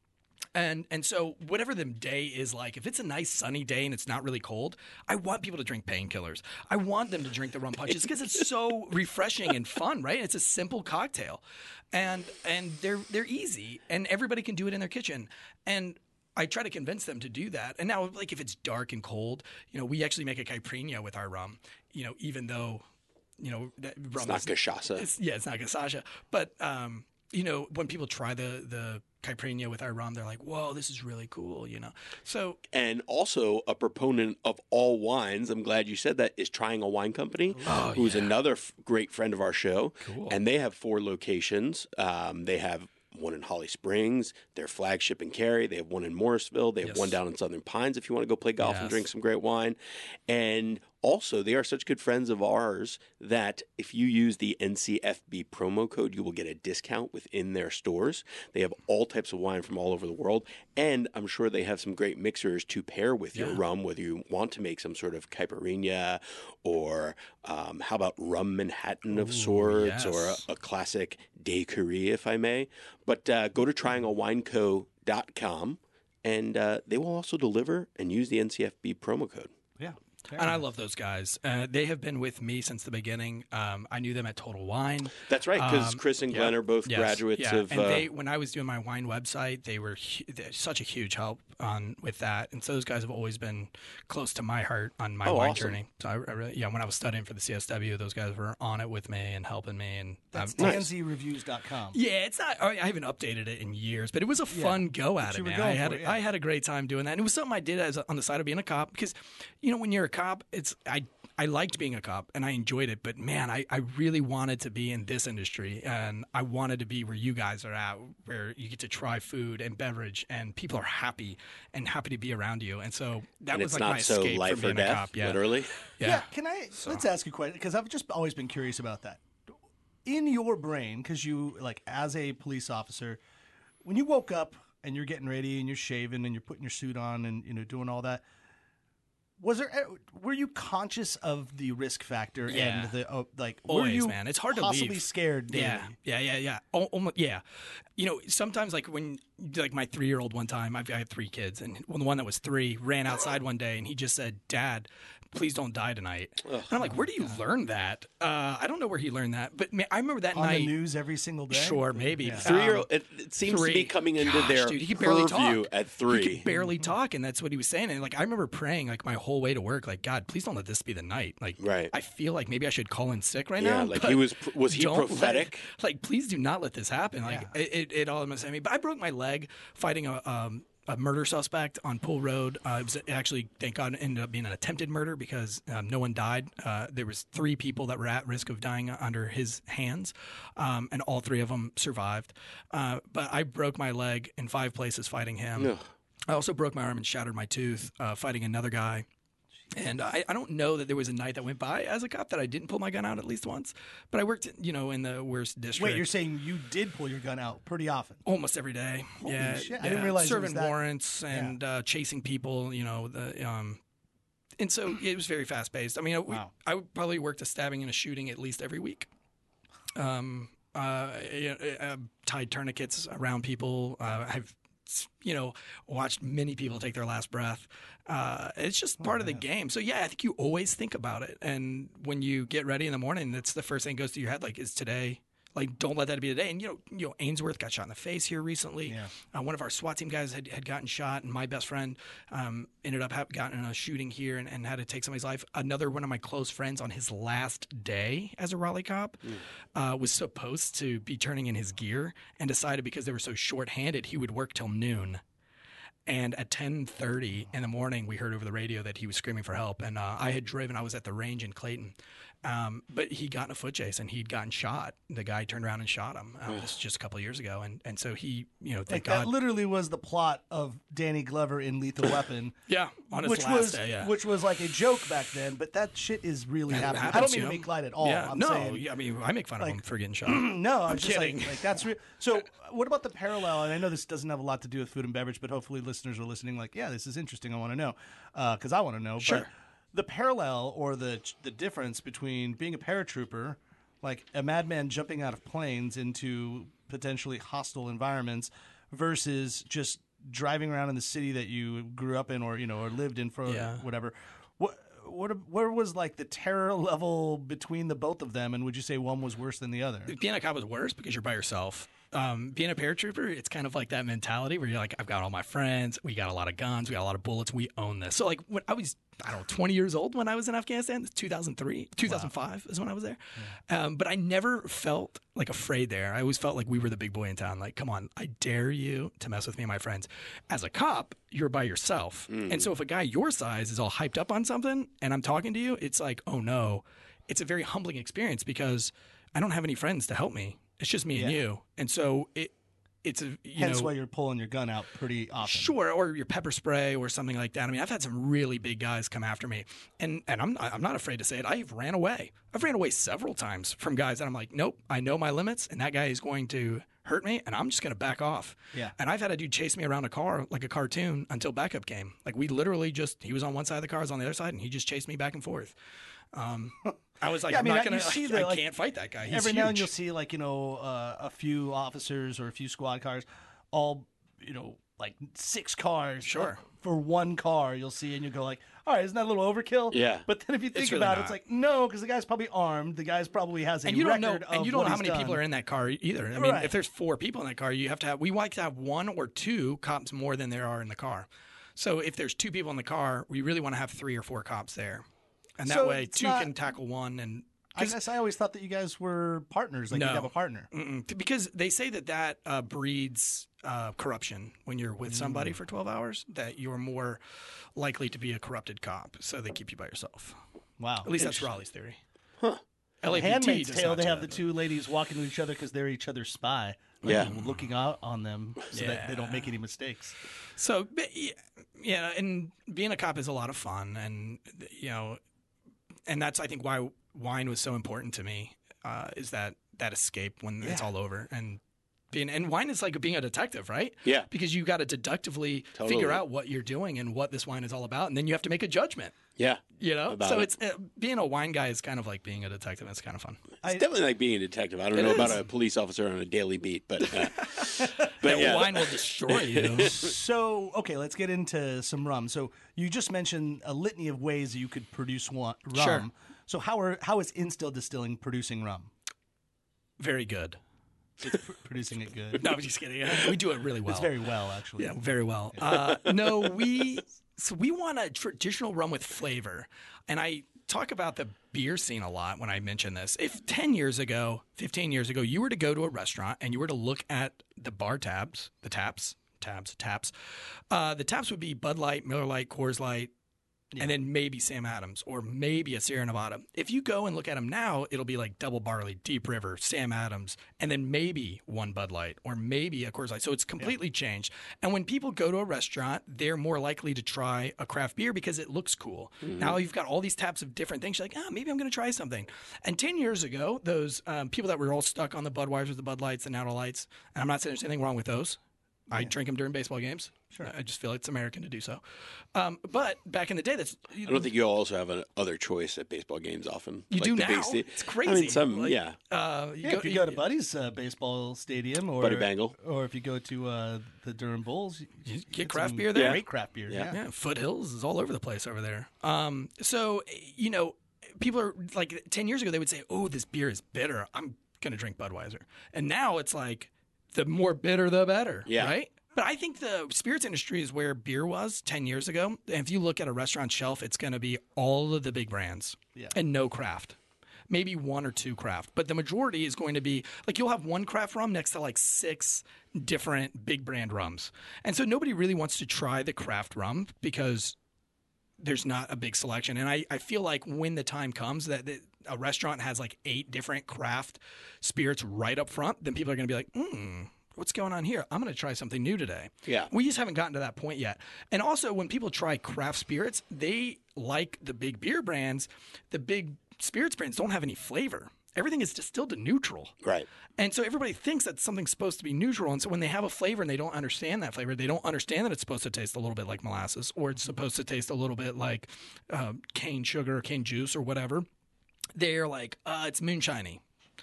And and so whatever the day is like, if it's a nice sunny day and it's not really cold, I want people to drink painkillers. I want them to drink the rum punches because it's so refreshing and fun, right? It's a simple cocktail, and and they're they're easy, and everybody can do it in their kitchen. And I try to convince them to do that. And now, like if it's dark and cold, you know, we actually make a caipirinha with our rum. You know, even though, you know, that rum It's not is, cachaça. it's, yeah, it's not cachaça, but um, you know, when people try the the caipirinha with our rum, they're like, "Whoa, this is really cool," you know. So, And also a proponent of all wines, I'm glad you said that, is Trying a Wine Company, Oh, who's yeah. another f- great friend of our show. Cool. And they have four locations. Um, they have one in Holly Springs, their flagship in Cary. They have one in Morrisville. They have Yes. one down in Southern Pines if you want to go play golf and Yes. drink some great wine. And also, they are such good friends of ours that if you use the N C F B promo code, you will get a discount within their stores. They have all types of wine from all over the world. And I'm sure they have some great mixers to pair with your Yeah. rum, whether you want to make some sort of caipirinha or um, how about rum Manhattan of Ooh, sorts or yes. a, a classic daiquiri, if I may. But uh, go to trying a wine co dot com and uh, they will also deliver and use the N C F B promo code. Yeah. and I love those guys. Uh, they have been with me since the beginning. Um, I knew them at Total Wine. That's right, because Um, Chris and yeah. Glenn are both Yes, graduates yeah. of. And uh, they, when I was doing my wine website, they were hu- they're such a huge help on with that. And so those guys have always been close to my heart on my Oh, wine awesome. journey. So I, I really, yeah, when I was studying for the C S W, those guys were on it with me and helping me. And That's um, T N Z reviews dot com. yeah, it's not. I I haven't updated it in years, but it was a fun go at you it, were man. going I had for a, it, yeah. I had a great time doing that, and it was something I did as a, on the side of being a cop because, you know, when you're a cop, it's I I liked being a cop and I enjoyed it, but man, I, I really wanted to be in this industry, and I wanted to be where you guys are at, where you get to try food and beverage, and people are happy and happy to be around you, and so that and was it's like my not so escape life from or being a death, cop. Yeah, literally. Yeah. yeah. Can I let's ask you a question because I've just always been curious about that. In your brain, because you like as a police officer, when you woke up and you're getting ready and you're shaving and you're putting your suit on and you know doing all that, was there were you conscious of the risk factor Yeah. and the uh, like? Always, were you man. It's hard to possibly leave. scared daily? Yeah, yeah, yeah, yeah. Al- almo- yeah. You know, sometimes like when, like my three-year-old one time, I've, I have three kids, and the one that was three ran outside one day, and he just said, "Dad, please don't die tonight." And I'm like, "Where do you learn that?" Uh, I don't know where he learned that, but man, I remember that On night. the news every single day. Sure, maybe. Three year Um, old, it, it seems to be three. coming into Gosh, their dude, he could barely purview talk. at three. He could barely talk, and that's what he was saying. And like, I remember praying like my whole way to work, like, God, please don't let this be the night. Like, Right. I feel like maybe I should call in sick right Yeah, now. like but he was- was he don't let- prophetic? like, please do not let this happen. Like, it, it, it all must me. But I broke my leg fighting a. Um, a murder suspect on Pool Road. Uh, it was actually, thank God, ended up being an attempted murder because um, no one died. Uh, there was three people that were at risk of dying under his hands, um, and all three of them survived. Uh, but I broke my leg in five places fighting him. Ugh. I also broke my arm and shattered my tooth uh, fighting another guy. And I, I don't know that there was a night that went by as a cop that I didn't pull my gun out at least once. But I worked, you know, in the worst district. Wait, you're saying you did pull your gun out pretty often? Almost every day. yeah, shit. I yeah. didn't realize it serving was that- warrants and uh, chasing people. You know, the um, and so it was very fast paced. I mean, I, we, Wow. I would probably worked a stabbing and a shooting at least every week. Um, uh, you know, uh, tied tourniquets around people. Uh, I've you know watched many people take their last breath. Uh, it's just part of the game. So yeah, I think you always think about it. And when you get ready in the morning, that's the first thing that goes through your head. Like, is today? Like, don't let that be the day. And, you know, you know, Ainsworth got shot in the face here recently. Yeah. Uh, one of our SWAT team guys had, had gotten shot, and my best friend um, ended up have gotten in a shooting here and, and had to take somebody's life. Another one of my close friends on his last day as a Raleigh cop uh, was supposed to be turning in his gear and decided because they were so short-handed, he would work till noon. And at ten thirty in the morning, we heard over the radio that he was screaming for help. And uh, I had driven. I was at the range in Clayton. Um, but he got in a foot chase and he'd gotten shot. The guy turned around and shot him. Uh, this was just a couple of years ago. And, and so he, you know, Like thank that God. literally was the plot of Danny Glover in Lethal Weapon. Yeah, on his which last was day, yeah. which was like a joke back then, but that shit is really It happening. I happens, don't mean you to know? make light at all. Yeah, I'm no, saying, yeah, I mean, I make fun of like- him for getting shot. no, I'm, just kidding. like, like that's real. So, what about the parallel? And I know this doesn't have a lot to do with food and beverage, but hopefully listeners are listening. Like, yeah, this is interesting. I want to know because I want to know. Sure. But the parallel or the the difference between being a paratrooper, like a madman jumping out of planes into potentially hostile environments, versus just driving around in the city that you grew up in, or you know, or lived in for Yeah. whatever. What what where was like the terror level between the both of them, and would you say one was worse than the other? Being a cop is worse because you're by yourself. Um, being a paratrooper, it's kind of like that mentality where you're like, I've got all my friends, we got a lot of guns, we got a lot of bullets, we own this. So like when I was, I don't know, twenty years old when I was in Afghanistan, two thousand three, two thousand five is when I was there. Yeah. Um, but I never felt like afraid there. I always felt like we were the big boy in town. Like, come on, I dare you to mess with me and my friends. As a cop, you're by yourself. Mm. And so if a guy your size is all hyped up on something and I'm talking to you, it's like, oh no, it's a very humbling experience because I don't have any friends to help me. It's just me yeah. and you. And so it it's a you Hence know why you're pulling your gun out pretty often. Sure, or your pepper spray or something like that. I mean, I've had some really big guys come after me. And and I'm I'm not afraid to say it. I've ran away. I've ran away several times from guys that I'm like, "Nope, I know my limits and that guy is going to hurt me and I'm just going to back off." Yeah. And I've had a dude chase me around a car like a cartoon until backup came. Like we literally just he was on one side of the car, I was on the other side, and he just chased me back and forth. Um I was like, yeah, I'm I mean, not gonna. see I, the, I like, can't fight that guy. He's every huge. now and you'll see, like, you know, uh, a few officers or a few squad cars, all, you know, like six cars. Sure. For one car, you'll see, and you go like, all right, isn't that a little overkill? Yeah. But then if you think It's really about it, not. it's like, no, because the guy's probably armed. The guy's probably has a and you don't record know, of and you don't what know how he's many done. people are in that car either. I mean, Right. if there's four people in that car, you have to have. We like to have one or two cops more than there are in the car. So if there's two people in the car, we really want to have three or four cops there, and that So way it's two not- can tackle one. And I guess I always thought that you guys were partners, like No. you have a partner. Mm-mm. because they say that that uh, breeds uh, corruption when you're with Mm. somebody for twelve hours. That you're more likely to be a corrupted cop, so they keep you by yourself. Wow. At least that's Interesting. Raleigh's theory. Huh. L A P T Handmaid's does Tale, not they do have the that. two ladies walking to each other because they're each other's spy. Like, Yeah. looking out on them so that they don't Yeah. make any mistakes. So, but, y- yeah, and being a cop is a lot of fun, and you know, and that's I think why wine was so important to me uh, is that that escape when it's Yeah. all over, and being and wine is like being a detective, right? Yeah. because you got to deductively Totally. figure out what you're doing and what this wine is all about, and then you have to make a judgment. Yeah. You know, About so it. it's uh, being a wine guy is kind of like being a detective. It's kind of fun. It's definitely like being a detective. I don't It know about is. a police officer on a daily beat, but uh, But but yeah. wine will destroy you. So, okay, let's get into some rum. So, you just mentioned a litany of ways that you could produce one, rum. Sure. So, how are how is Instill Distilling producing rum? Very good. It's pr- producing it good. No, I'm just kidding. We do it really well. It's very well, actually. Yeah, very well. Uh, no, we so we want a traditional rum with flavor, and I talk about the beer scene a lot when I mention this. If ten years ago, fifteen years ago, you were to go to a restaurant and you were to look at the bar tabs, the taps, tabs, taps, uh, the taps would be Bud Light, Miller Lite, Coors Light. And then maybe Sam Adams or maybe a Sierra Nevada. If you go and look at them now, it'll be like Double Barley, Deep River, Sam Adams, and then maybe one Bud Light or maybe a Coors Light. So it's completely changed. And when people go to a restaurant, they're more likely to try a craft beer because it looks cool. Now you've got all these taps of different things. You're like, ah, maybe I'm going to try something. And ten years ago, those um, people that were all stuck on the Budweisers, the Bud Lights, the Natural Lights, and I'm not saying there's anything wrong with those. I drink them during baseball games. Sure. I just feel it's American to do so. Um, but back in the day, that's I don't think you also have an other choice at baseball games often. You Like do the now? big sta- It's crazy. I mean, some, Like, yeah. Uh, you Yeah, if you go to Buddy's uh, baseball stadium or Buddy Bangle. or if you go to uh, the Durham Bulls, you You get some craft beer there? Great craft beer. Yeah. yeah, Foothills is all over the place over there. Um, so you know, people are like ten years ago they would say, "Oh, this beer is bitter. I'm gonna drink Budweiser," and now it's like the more bitter the better. Yeah. Right. But I think the spirits industry is where beer was ten years ago. And if you look at a restaurant shelf, it's going to be all of the big brands Yeah. and no craft. Maybe one or two craft. But the majority is going to be like you'll have one craft rum next to like six different big brand rums. And so nobody really wants to try the craft rum because there's not a big selection. And I, I feel like when the time comes that the, a restaurant has like eight different craft spirits right up front, then people are going to be like, hmm. What's going on here? I'm going to try something new today. Yeah. We just haven't gotten to that point yet. And also, when people try craft spirits, they like the big beer brands. The big spirits brands don't have any flavor. Everything is distilled to neutral. Right. And so everybody thinks that something's supposed to be neutral. And so when they have a flavor and they don't understand that flavor, they don't understand that it's supposed to taste a little bit like molasses or it's supposed to taste a little bit like uh, cane sugar or cane juice or whatever. They're like, uh, it's moonshiny.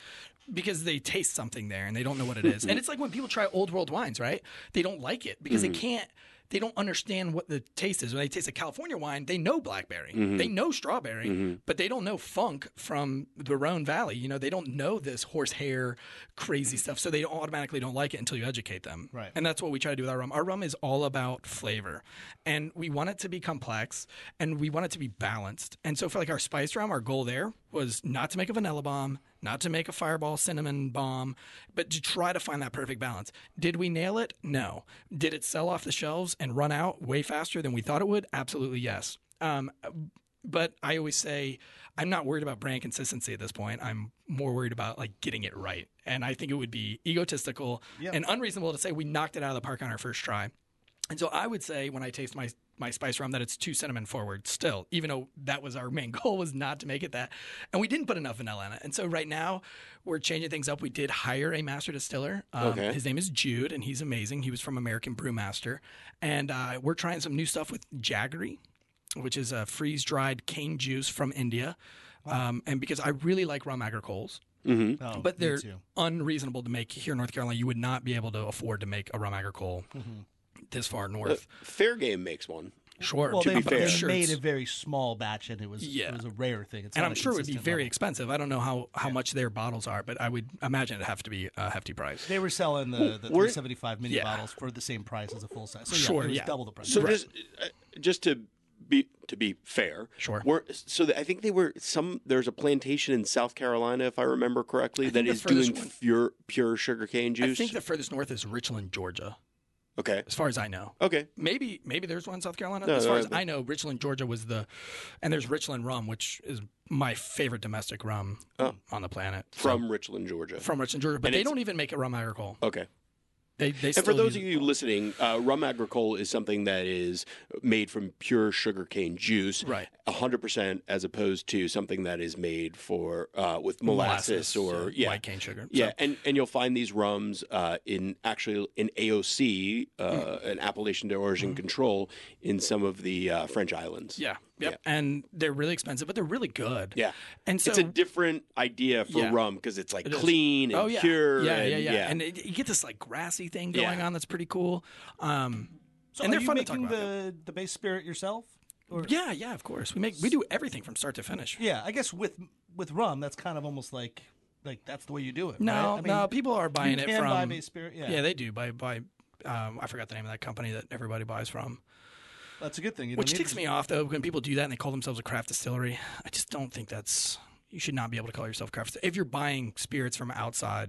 because they taste something there and they don't know what it is. And it's like when people try old world wines, right? They don't like it because mm-hmm. they can't. They don't understand what the taste is. When they taste a California wine, they know blackberry, mm-hmm. they know strawberry, mm-hmm. but they don't know funk from the Rhone Valley. You know, they don't know this horsehair crazy stuff, so they automatically don't like it until you educate them. Right. And that's what we try to do with our rum. Our rum is all about flavor, and we want it to be complex, and we want it to be balanced. And so for like our spice rum, our goal there was not to make a vanilla bomb, not to make a fireball cinnamon bomb, but to try to find that perfect balance. Did we nail it? No. Did it sell off the shelves and run out way faster than we thought it would? Absolutely yes. Um, but I always say I'm not worried about brand consistency at this point. I'm more worried about like getting it right. And I think it would be egotistical yep. and unreasonable to say we knocked it out of the park on our first try. And so I would say when I taste my my spice rum that it's too cinnamon forward still, even though that was our main goal was not to make it that. And we didn't put enough vanilla in it. And so right now we're changing things up. We did hire a master distiller. Um, okay. His name is Jude, and he's amazing. He was from American Brewmaster. And uh, we're trying some new stuff with jaggery, which is a freeze-dried cane juice from India. Wow. Um, and because I really like rum agricoles. Mm-hmm. Oh, but they're unreasonable to make here in North Carolina. You would not be able to afford to make a rum agricole. Mm-hmm. This far north. Uh, Fair Game makes one. Sure. Well, to they, be fair. they Sure, made a very small batch, and it was yeah. it was a rare thing. It's and not I'm a sure it would be consistent very level. expensive. I don't know how, how yeah. much their bottles are, but I would imagine it'd have to be a hefty price. They were selling the, the three seventy-five mini yeah. bottles for the same price as a full size. So yeah, sure, it was yeah. double the price. So right. just uh, just to be to be fair, sure. We're, so I think they were some. There's a plantation in South Carolina, if I remember correctly, that is doing one, pure pure sugarcane juice. I think the furthest north is Richland, Georgia. Okay. As far as I know. Okay. Maybe maybe there's one in South Carolina. No, as far no, as no. I know, Richland, Georgia was the, and there's Richland rum, which is my favorite domestic rum oh. on the planet. From so, Richland, Georgia. From Richland, Georgia, but and they don't even make a rum agricole. Okay. They, they and for those of you listening, uh, rum agricole is something that is made from pure sugarcane juice, right? one hundred percent, as opposed to something that is made for uh, with molasses, molasses or yeah, yeah, white cane sugar. Yeah, so. and, and you'll find these rums uh, in actually in A O C, uh, mm. an appellation d'origine mm. control, in some of the uh, French islands. Yeah. Yep. Yeah. And they're really expensive, but they're really good. Yeah. And so it's a different idea for yeah, rum because it's like it clean and oh, yeah. pure. Yeah, and, yeah, yeah, yeah. And it, you get this like grassy thing going yeah. on that's pretty cool. Um, so and are they're you fun making to talk about. the the base spirit yourself? Or? Yeah, yeah, of course. We make we do everything from start to finish. Yeah, I guess with with rum, that's kind of almost like like that's the way you do it. No, right? I mean, no, people are buying you it can from buy base spirit. Yeah, yeah, they do buy buy. Um, I forgot the name of that company that everybody buys from. That's a good thing. You Which don't ticks to... me off, though, when people do that and they call themselves a craft distillery. I just don't think that's... You should not be able to call yourself craft. If you're buying spirits from outside...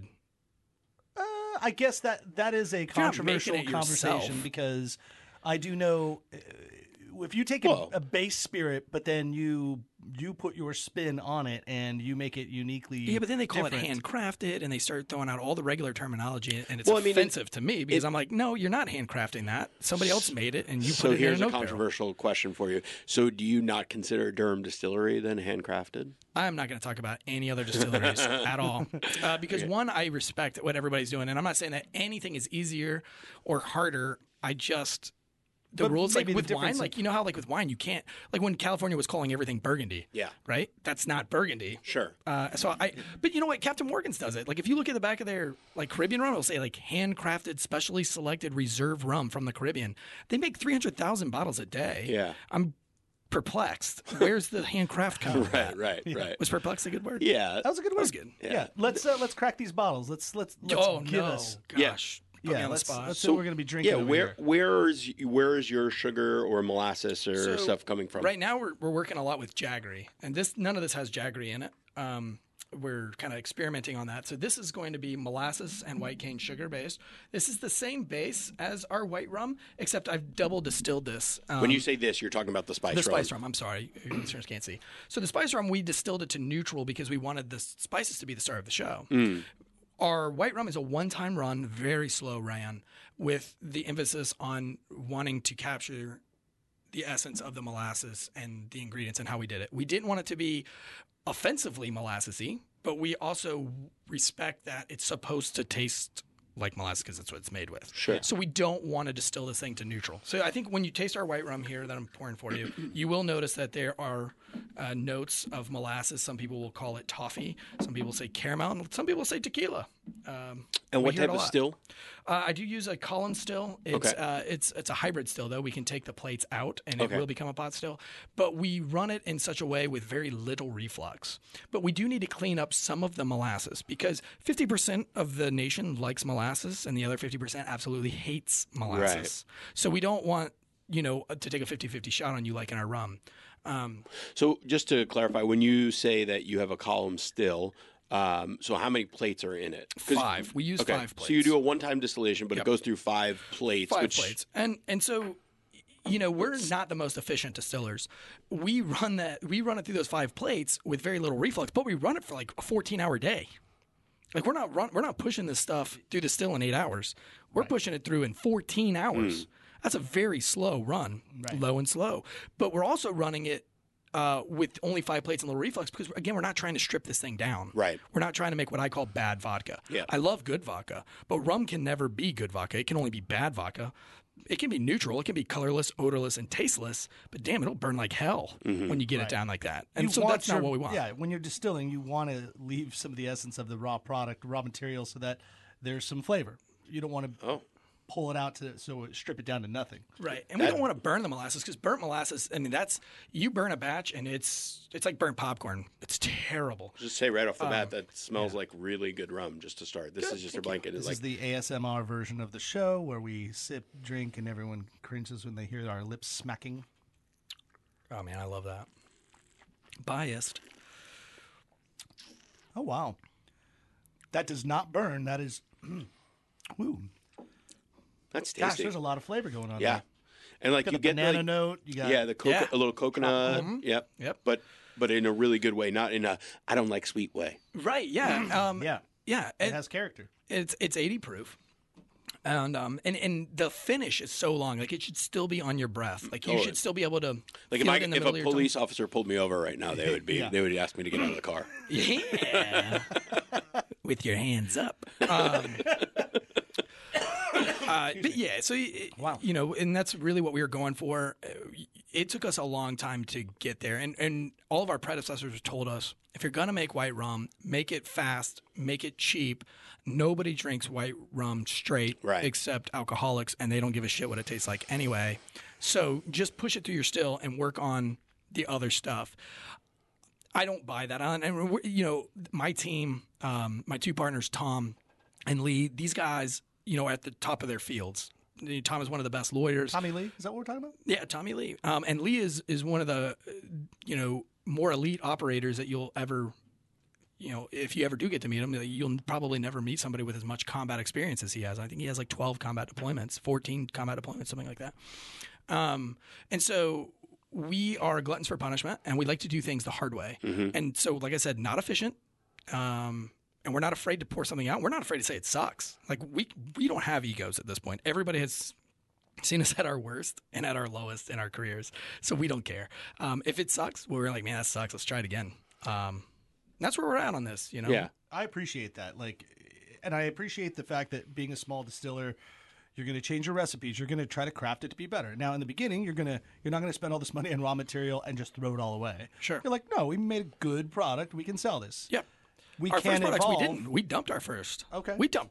Uh, I guess that that is a controversial conversation yourself. Because I do know... Uh, if you take a, a base spirit, but then you you put your spin on it and you make it uniquely yeah, but then they call different. it handcrafted and they start throwing out all the regular terminology and it's well, I mean, offensive it, to me because it, I'm like, no, you're not handcrafting that. Somebody else made it and you so put it here's in a, a controversial barrel. question for you. So do you not consider Durham Distillery then handcrafted? I'm not going to talk about any other distilleries at all uh, because okay. one, I respect what everybody's doing and I'm not saying that anything is easier or harder. I just... The but rules, like with wine, like, you know how, like, with wine, you can't, like, when California was calling everything Burgundy. Yeah. Right? That's not Burgundy. Sure. Uh, so I, but you know what? Captain Morgan's does it. Like, if you look at the back of their, like, Caribbean rum, it'll say, like, handcrafted, specially selected reserve rum from the Caribbean. They make three hundred thousand bottles a day. Yeah. I'm perplexed. Where's the handcraft come from? Right, right, yeah. right. Was perplexed a good word? Yeah. That was a good word. That was good. Yeah. yeah. Let's, uh, let's crack these bottles. Let's, let's, let's oh, give no. us. Gosh. Yeah. Put yeah, me on let's, the spot. let's so, see what we're going to be drinking. Yeah, over where here. where is where is your sugar or molasses or so, stuff coming from? Right now, we're we're working a lot with jaggery, and this none of this has jaggery in it. Um, we're kind of experimenting on that. So this is going to be molasses and white cane sugar based. This is the same base as our white rum, except I've double distilled this. Um, when you say this, you're talking about the spice the rum. The spice rum. I'm sorry, your listeners can't see. So the spice rum, we distilled it to neutral because we wanted the spices to be the star of the show. Mm. Our white rum is a one-time run, very slow ran, with the emphasis on wanting to capture the essence of the molasses and the ingredients and how we did it. We didn't want it to be offensively molassesy, but we also respect that it's supposed to taste like molasses because that's what it's made with. Sure. So we don't want to distill this thing to neutral. So I think when you taste our white rum here that I'm pouring for you, you will notice that there are uh, notes of molasses. Some people will call it toffee. Some people say caramel. And some people say tequila. Um, And we what hear it type a of lot. still? Uh, I do use a column still. It's Okay. uh, it's it's a hybrid still though. We can take the plates out and Okay. it will become a pot still. But we run it in such a way with very little reflux. But we do need to clean up some of the molasses because fifty percent of the nation likes molasses and the other fifty percent absolutely hates molasses. Right. So we don't want you know to take a fifty-fifty shot on you like in our rum. Um, So just to clarify, when you say that you have a column still, um, so how many plates are in it? 'Cause- five. We use Okay. five plates. So you do a one-time distillation, but Yep. it goes through five plates. Five which, plates, and and so you know we're not the most efficient distillers. We run that we run it through those five plates with very little reflux, but we run it for like a fourteen hour day. Like we're not run, we're not pushing this stuff through the still in eight hours. We're pushing it through in fourteen hours. Mm. That's a very slow run, low and slow. But we're also running it uh, with only five plates and little reflux because again we're not trying to strip this thing down. Right. We're not trying to make what I call bad vodka. Yeah. I love good vodka, but rum can never be good vodka. It can only be bad vodka. It can be neutral. It can be colorless, odorless, and tasteless. But damn, it'll burn like hell Mm-hmm. when you get it down like that. And You so want that's not your- what we want. Yeah, when you're distilling, you want to leave some of the essence of the raw product, raw material, so that there's some flavor. You don't want to Oh. pull it out to so it strip it down to nothing. Right. And we don't want to burn the molasses because burnt molasses, I mean, that's, you burn a batch and it's it's like burnt popcorn. It's terrible. Just say right off the Um, bat that smells like really good rum. Just to start, this is just a blanket. This It's like is the A S M R version of the show where we sip, drink, and everyone cringes when they hear our lips smacking. Oh, man, I love that. Biased. Oh, wow. That does not burn. That is, woo. that's Gosh, tasty. there's a lot of flavor going on yeah, there. and like Got you the get banana like, note. You got yeah, the coco- Yeah. a little coconut. Yep. Yep. But but in a really good way, not in a I don't like sweet way. Right. Yeah. Um, yeah. Yeah. It and has character. it's it's eighty proof. And um and, and the finish is so long, like it should still be on your breath. Like you Totally. should still be able to Like if, feel I, it in the if middle a of your police officer pulled me over right now, they would be Yeah. they would ask me to get out of the car. tongue. Yeah, with your hands up. Um, uh, but yeah, so y- Wow. you know, and that's really what we were going for. Uh, It took us a long time to get there, and and all of our predecessors told us if you're gonna make white rum, make it fast, make it cheap. Nobody drinks white rum straight, Right. except alcoholics, and they don't give a shit what it tastes like anyway. So just push it through your still and work on the other stuff. I don't buy that on, and we're- you know, my team, um, my two partners, Tom and Lee, these guys, you know, are at the top of their fields. Tom is one of the best lawyers. Tommy Lee, is that what we're talking about? Yeah, Tommy Lee. Um, and Lee is is one of the, uh, you know, more elite operators that you'll ever, you know, if you ever do get to meet him, you'll probably never meet somebody with as much combat experience as he has. I think he has like twelve combat deployments, fourteen combat deployments, something like that. Um, and so we are gluttons for punishment, and we like to do things the hard way. And so, like I said, not efficient. Um, and we're not afraid to pour something out. We're not afraid to say it sucks. Like we we don't have egos at this point. Everybody has seen us at our worst and at our lowest in our careers, so we don't care. Um, if it sucks, well, we're like, man, that sucks. Let's try it again. Um, that's where we're at on this. You know. Yeah. I appreciate that. Like, and I appreciate the fact that being a small distiller, you're going to change your recipes. You're going to try to craft it to be better. Now, in the beginning, you're going to you're not going to spend all this money on raw material and just throw it all away. Sure. You're like, no, we made a good product. We can sell this. Yep. We Our can first products, evolve. we didn't. We dumped our first. Okay. We dumped.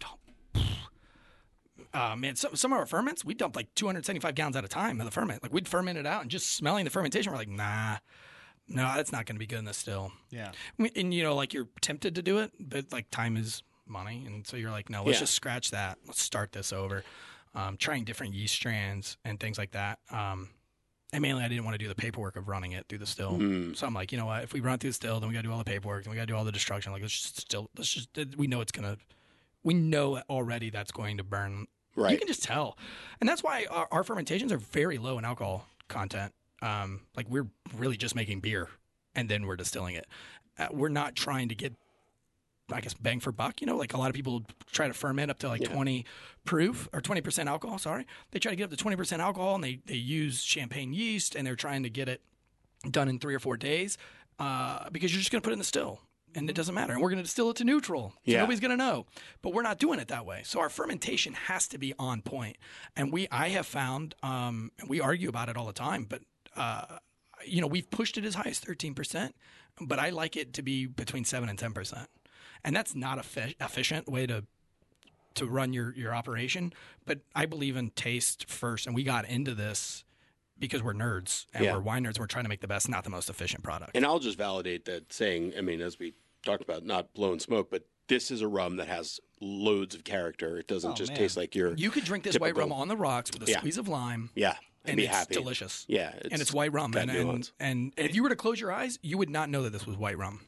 Uh, man, some, some of our ferments, we dumped like two hundred seventy-five gallons at a time of the ferment. Like we'd ferment it out and just smelling the fermentation, we're like, nah, no, that's not going to be good in this still. Yeah. We- And, you know, like you're tempted to do it, but like time is money. And so you're like, no, let's Yeah. just scratch that. Let's start this over. Um, trying different yeast strands and things like that. Um, and mainly I didn't want to do the paperwork of running it through the still. So I'm like, you know what, if we run it through the still, then we got to do all the paperwork, then we got to do all the destruction. Like, let's just still, let's just, we know it's going to, we know already that's going to burn. You Right. can just tell. And that's why our, our fermentations are very low in alcohol content. Um, like we're really just making beer and then we're distilling it. Uh, we're not trying to get, I guess, bang for buck. You know, like a lot of people try to ferment up to like twenty proof or twenty percent alcohol. Sorry. They try to get up to twenty percent alcohol and they, they use champagne yeast and they're trying to get it done in three or four days uh, because you're just going to put it in the still. and it doesn't matter. And we're going to distill it to neutral. So Yeah. nobody's going to know. But we're not doing it that way. So our fermentation has to be on point. And we, I have found, um, and we argue about it all the time, but, uh, you know, we've pushed it as high as thirteen percent, but I like it to be between seven and ten percent. And that's not a fe- efficient way to to run your, your operation. But I believe in taste first. And we got into this because we're nerds and Yeah. we're wine nerds. And we're trying to make the best, not the most efficient product. And I'll just validate that saying, I mean, as we talked about, not blowing smoke, but this is a rum that has loads of character. It doesn't Oh, just man. taste like your You could drink this white typical- rum on the rocks with a Yeah. squeeze of lime. Yeah. And, And be it's happy. delicious. Yeah. and it's white rum. got And, and, nuance. and if you were to close your eyes, you would not know that this was white rum.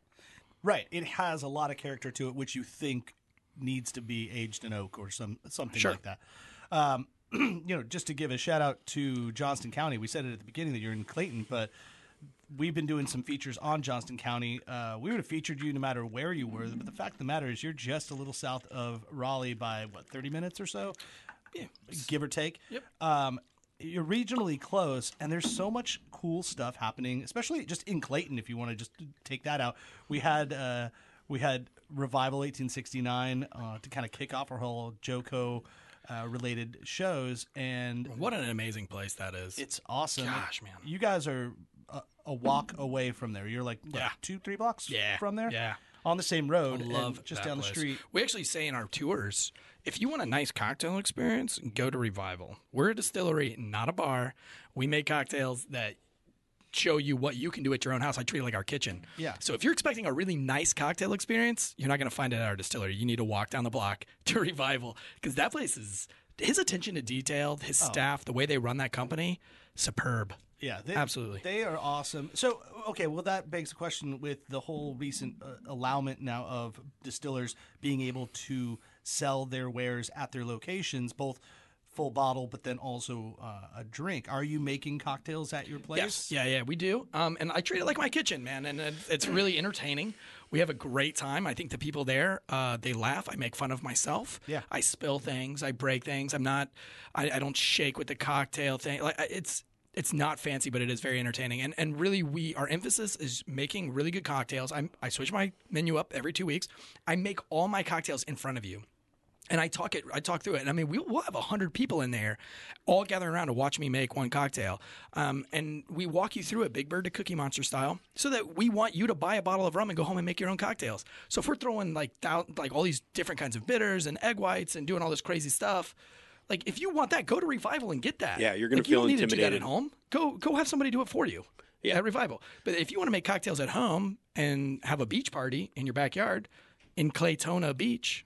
Right. It has a lot of character to it, which you think needs to be aged in oak or some something Sure. like that. Um, you know, just to give a shout out to Johnston County, we said it at the beginning that you're in Clayton, but we've been doing some features on Johnston County. Uh, we would have featured you no matter where you were, but the fact of the matter is you're just a little south of Raleigh by, what, thirty minutes or so? Yeah. Give or take. Yep. Um, you're regionally close, and there's so much cool stuff happening, especially just in Clayton. If you want to just take that out, we had uh, we had Revival eighteen sixty-nine uh, to kind of kick off our whole JoCo uh, related shows, and What an amazing place that is. it's awesome. Gosh, man. You guys are a, a walk away from there. You're like what, Yeah. two, three blocks Yeah. from there. Yeah. On the same road, and Love just that down the place. street. We actually say in our tours, if you want a nice cocktail experience, go to Revival. We're a distillery, not a bar. We make cocktails that show you what you can do at your own house. I treat it like our kitchen. Yeah. So if you're expecting a really nice cocktail experience, you're not going to find it at our distillery. You need to walk down the block to Revival because that place is his attention to detail, his Oh. staff, the way they run that company, superb. Yeah, they, Absolutely. They are awesome. So, okay, well, that begs the question with the whole recent uh, allowment now of distillers being able to sell their wares at their locations, both full bottle, but then also uh, a drink. Are you making cocktails at your place? Yes. Yeah, yeah, we do. Um, and I treat it like my kitchen, man. And it's, it's really entertaining. We have a great time. I think the people there, uh, they laugh. I make fun of myself. Yeah. I spill things. I break things. I'm not, I, I don't shake with the cocktail thing. Like I- it's, it's not fancy, but it is very entertaining. And and really, we our emphasis is making really good cocktails. I'm, I switch my menu up every two weeks. I make all my cocktails in front of you. And I talk it. I talk through it. And I mean, we'll, we'll have a hundred people in there, all gathering around to watch me make one cocktail. Um, and we walk you through it, Big Bird to Cookie Monster style, so that we want you to buy a bottle of rum and go home and make your own cocktails. So if we're throwing like thou- like all these different kinds of bitters and egg whites and doing all this crazy stuff, like if you want that, go to Revival and get that. Yeah, you're gonna like, you feel don't need to do that intimidated. at home. Go go have somebody do it for you. Yeah. At Revival. But if you want to make cocktails at home and have a beach party in your backyard in Claytona Beach.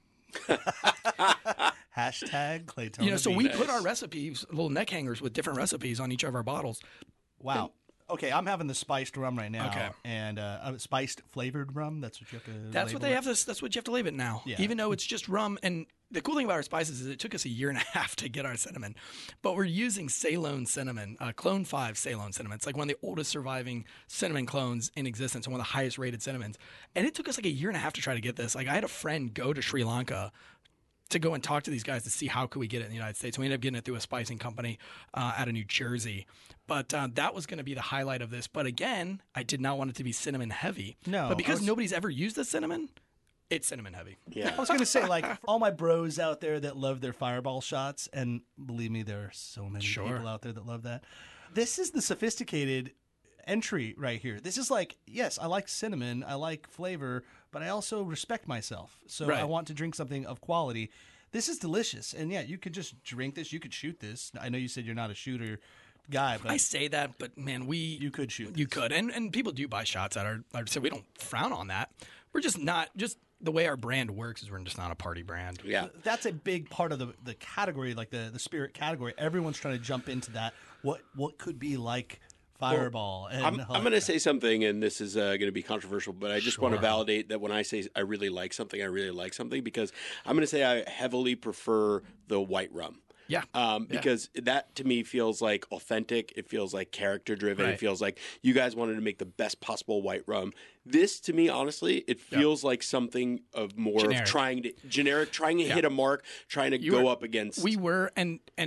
Hashtag Claytona. You know, so we Beach. put our recipes, little neck hangers with different recipes on each of our bottles. Wow. Okay, I'm having the spiced rum right now. Okay. And uh, uh, spiced flavored rum. That's what you have to. That's what label they it. have to. That's what you have to label it now. Yeah. Even though it's just rum. And the cool thing about our spices is it took us a year and a half to get our cinnamon, but we're using Ceylon cinnamon, uh, Clone Five Ceylon cinnamon. It's like one of the oldest surviving cinnamon clones in existence, and one of the highest rated cinnamons. And it took us like a year and a half to try to get this. Like I had a friend go to Sri Lanka to go and talk to these guys to see how could we get it in the United States. We ended up getting it through a spicing company uh, out of New Jersey. But uh, that was going to be the highlight of this. But again, I did not want it to be cinnamon heavy. No, But because I was- nobody's ever used the cinnamon, it's cinnamon heavy. Yeah. I was gonna say, like, all my bros out there that love their Fireball shots, and believe me, there are so many Sure. people out there that love that. This is the sophisticated entry right here. This is like, yes, I like cinnamon, I like flavor, but I also respect myself. So I Right. want to drink something of quality. This is delicious, and yeah, you could just drink this. You could shoot this. I know you said you're not a shooter guy, but I say that, but man, we you could shoot. You this. could, and and people do buy shots at our. our so we don't frown on that. We're just not just the way our brand works is we're just not a party brand. Yeah. That's a big part of the the category, like the the spirit category. Everyone's trying to jump into that. What what could be like Fireball? and I'm, uh, I'm going to say something, and this is uh, going to be controversial, but I just want to validate that when I say I really like something, I really like something because I'm going to say I heavily prefer the white rum. Yeah. Um, Yeah. because that to me feels like authentic. It feels like character driven. Right. It feels like you guys wanted to make the best possible white rum. This to me, honestly, it feels like something of more Generic. of trying to generic, trying to hit a mark, trying to You go were- up against. We were, and and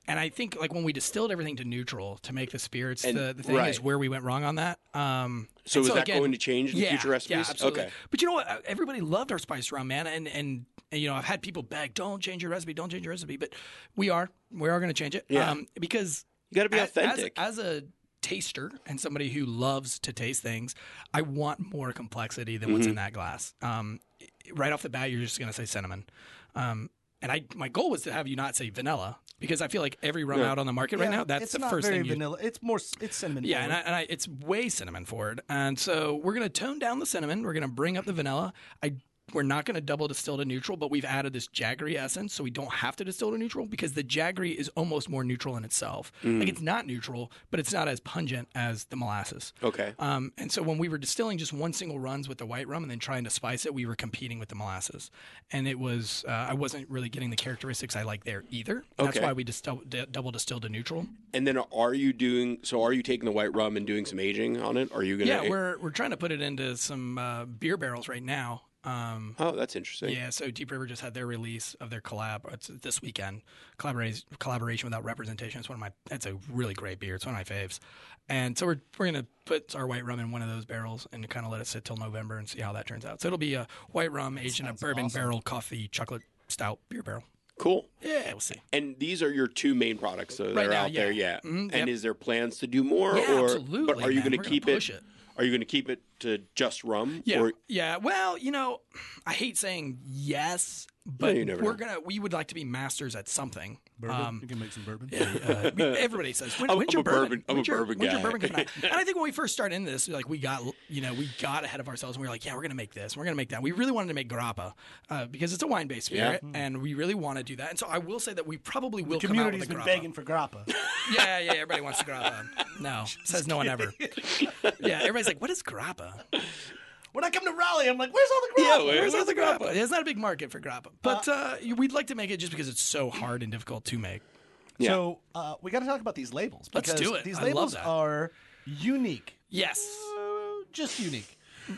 and I think like when we distilled everything to neutral to make the spirits, And- the, the thing right. is where we went wrong on that. Um, So and is that again- going to change in yeah, future recipes? Yeah, absolutely. Okay. But you know what? Everybody loved our spiced rum, man, and, and and you know I've had people beg, don't change your recipe, don't change your recipe, but we are we are going to change it. Yeah. Um, because You got to be as- authentic. As, as a taster and somebody who loves to taste things, I want more complexity than Mm-hmm. what's in that glass. Um, right off the bat, you're just going to say cinnamon. Um, and I, my goal was to have you not say vanilla because I feel like every rum Yeah. out on the market right Yeah, now, that's it's the not first very thing you vanilla. It's more. It's cinnamon. yeah, and, I, forward. and I, it's way cinnamon forward. And so we're going to tone down the cinnamon. We're going to bring up the vanilla. I We're not going to double distill to neutral, but we've added this jaggery essence, so we don't have to distill to neutral because the jaggery is almost more neutral in itself. Like it's not neutral, but it's not as pungent as the molasses. Okay. Um, and so when we were distilling just one single runs with the white rum and then trying to spice it, we were competing with the molasses, and it was uh, I wasn't really getting the characteristics I like there either. That's Okay. why we distill, d- double distilled to neutral. And then are you doing? So are you taking the white rum and doing some aging on it? Are you gonna? Yeah, we're we're trying to put it into some uh, beer barrels right now. Um, Oh, that's interesting. yeah, so Deep River just had their release of their collab. It's this weekend. Collaboration, collaboration without representation. It's one of my. It's a really great beer. It's one of my faves. And so we're we're gonna put our white rum in one of those barrels and kind of let it sit till November and see how that turns out. So it'll be a white rum aged in a bourbon barrel coffee chocolate stout beer barrel. Cool. Yeah, we'll see. And these are your two main products that Right are now, out yeah. there, yeah. Mhm, And yep. is there plans to do more? Yeah, or, absolutely, But are you man. going to We're gonna keep push it, it. Are you going to keep it to just rum? Yeah, Or, yeah. Well, you know, I hate saying yes, but you never we're know. gonna. We would like to be masters at something. Bourbon. Um, you can make some bourbon. uh, we- everybody says, when, I'm- when's I'm your a bourbon? bourbon- I'm a When's your- bourbon when's your guy. bourbon coming out? And I think when we first started in this, like we got, you know, we got ahead of ourselves and we were like, yeah, we're going to make this. We're going to make that. We really wanted to make grappa uh, because it's a wine-based Yeah. spirit, and we really want to do that. And so I will say that we probably will The come out community's with a been grappa. begging for grappa. Yeah, yeah, everybody wants to grappa. No, says no one ever. Yeah, everybody's like, what is grappa? When I come to Raleigh, I'm like, where's all the grappa? Yeah, where- Where's all the grappa? There's not a big market for grappa, but uh, we'd like to make it just because it's so hard and difficult to make. Yeah. So uh, we got to talk about these labels. Let's because do it. These I love labels that. are unique. Yes. Uh, just unique.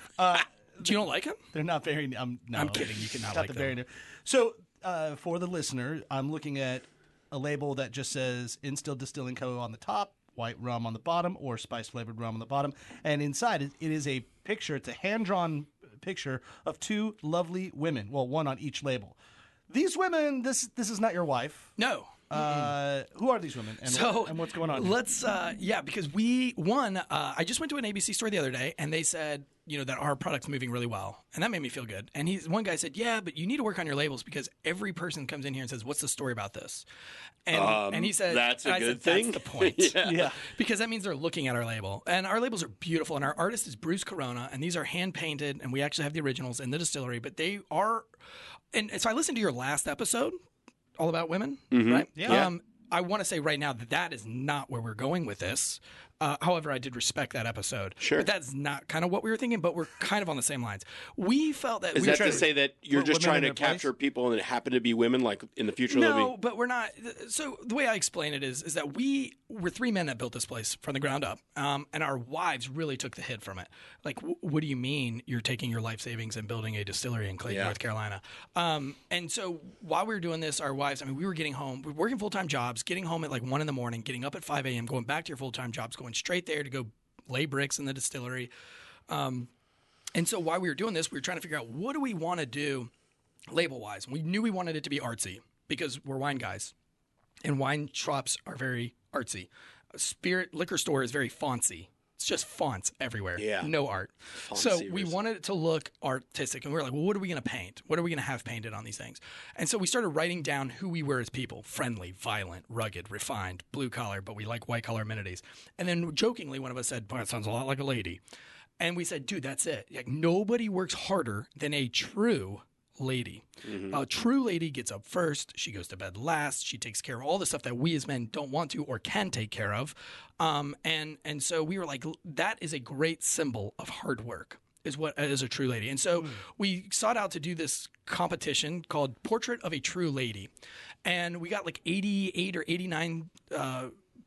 Do you don't like them? They're not very. Um, no, I'm kidding. You cannot not like the them. very new. So uh, for the listener, I'm looking at a label that just says Instilled Distilling Co. on the top, white rum on the bottom, or spice flavored rum on the bottom, and inside it, it is a picture. It's a hand drawn picture of two lovely women. Well, one on each label. These women. This this is not your wife. No. Uh, who are these women, and, So and what's going on? here? Let's, uh, yeah, because we one. Uh, I just went to an A B C store the other day, and they said, you know, that our product's moving really well, and that made me feel good. And he's one guy said, yeah, but you need to work on your labels because every person comes in here and says, what's the story about this? And Um, and he said, that's a and I good said, thing. That's the point. Yeah. Yeah. Because that means they're looking at our label. And our labels are beautiful. And our artist is Bruce Corona. And these are hand painted. And we actually have the originals in the distillery. But they are. And so I listened to your last episode, all about women, right? Yeah. Um, I want to say right now that that is not where we're going with this. Uh, however, I did respect that episode. Sure. But that's not kind of what we were thinking, but we're kind of on the same lines. We felt that Is we that were to trying say that you're put just women trying in to their place? capture people and it happen to be women, like in the future? they'll No, be- but we're not. So the way I explain it is, is that we were three men that built this place from the ground up, um, and our wives really took the hit from it. Like, w- what do you mean you're taking your life savings and building a distillery in Clayton, Yeah. North Carolina? Um, and so while we were doing this, our wives, I mean, we were getting home, we were working full time jobs, getting home at like one in the morning, getting up at five a.m., going back to your full time jobs, going straight there to go lay bricks in the distillery. Um, and so while we were doing this, we were trying to figure out what do we want to do label wise. We knew we wanted it to be artsy because we're wine guys, and wine shops are very artsy. A spirit liquor store is very fontsy. It's just fonts everywhere. Yeah. No art. So we Fontsiers. wanted it to look artistic, and we were like, well, what are we going to paint? What are we going to have painted on these things? And so we started writing down who we were as people: friendly, violent, rugged, refined, blue collar, but we like white collar amenities. And then jokingly, one of us said, boy, it sounds a lot like a lady. And we said, dude, that's it. Like, nobody works harder than a true lady. A true lady gets up first. She goes to bed last. She takes care of all the stuff that we as men don't want to or can take care of. Um, and and so we were like, that is a great symbol of hard work. Is what is a true lady. And so we sought out to do this competition called Portrait of a True Lady, and we got like eighty-eight or eighty-nine. Uh,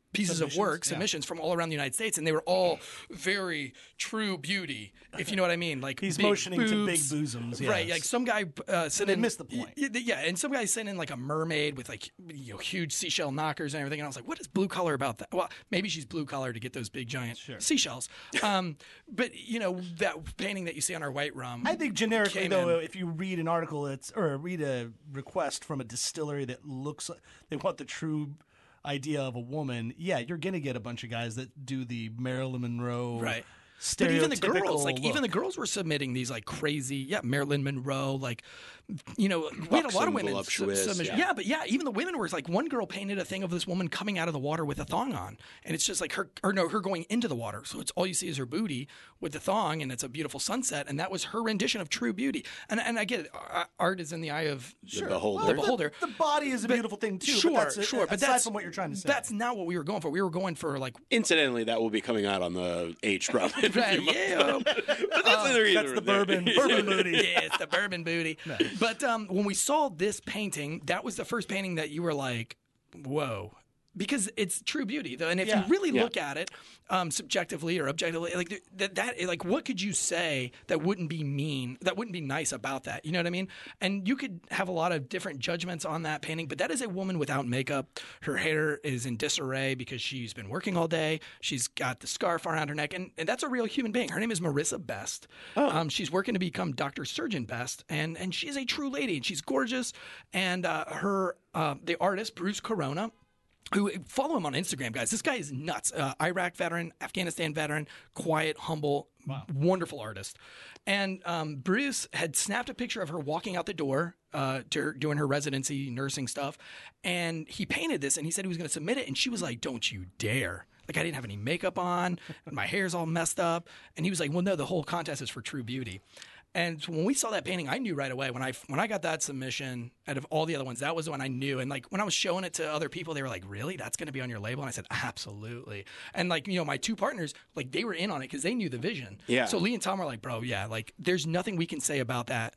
pieces of Submissions, work, yeah. submissions from all around the United States, and they were all very true beauty, if you know what I mean. Like He's big motioning to big boobs. bosoms, right? yes. Like some guy uh, sent they in, missed the point. y- y- Yeah, and some guy sent in like a mermaid with like you know huge seashell knockers and everything, and I was like, what is blue collar about that? Well, maybe she's blue collar to get those big giant seashells. Um, but you know that painting that you see on our white rum. I think generically, came though, in- if you read an article that's or read a request from a distillery that looks like they want the true idea of a woman, yeah, you're gonna get a bunch of guys that do the Marilyn Monroe, Right. stereotypical But even the girls, like look. even the girls were submitting these like crazy, yeah, Marilyn Monroe, like, you know, we had a lot Buxom, of women sub- voluptuous, submission. yeah. Yeah, but yeah, even the women were like one girl painted a thing of this woman coming out of the water with a thong on, and it's just like her, or no, her going into the water, so it's all you see is her booty with the thong, and it's a beautiful sunset, and that was her rendition of true beauty. And and I get it, uh, art is in the eye of The beholder. the beholder. The body is a But- beautiful thing too. Sure, but that's, sure, but aside that's from what you're trying to say. That's not what we were going for. We were going for like Incidentally, that will be coming out on the aged rum. in a few right, months. yeah. But that's neither here that's nor the there. bourbon, bourbon booty. Yeah, it's the bourbon booty. But um, when we saw this painting, that was the first painting that you were like, whoa. Because it's true beauty, though, and if Yeah. you really Yeah. look at it um, subjectively or objectively, like th- that, that, like, what could you say that wouldn't be mean, that wouldn't be nice about that? You know what I mean? And you could have a lot of different judgments on that painting, but that is a woman without makeup. Her hair is in disarray because she's been working all day. She's got the scarf around her neck, and, and that's a real human being. Her name is Marissa Best. Um, she's working to become Doctor Surgeon Best, and and she's a true lady, and she's gorgeous. And uh, her, uh, the artist Bruce Corona. Who follow him on Instagram, guys? This guy is nuts. Uh, Iraq veteran, Afghanistan veteran, quiet, humble, wonderful artist. And um, Bruce had snapped a picture of her walking out the door uh, to her, doing her residency nursing stuff, and he painted this, and he said he was going to submit it, and she was like, "Don't you dare!" Like I didn't have any makeup on, my hair's all messed up, and he was like, "Well, no, the whole contest is for true beauty." And when we saw that painting, I knew right away when I when I got that submission out of all the other ones, that was the one I knew. And like when I was showing it to other people, they were like, "Really? That's going to be on your label?" And I said, "Absolutely." And like you know, my two partners, like they were in on it because they knew the vision. Yeah. So Lee and Tom were like, "Bro, yeah, like there's nothing we can say about that,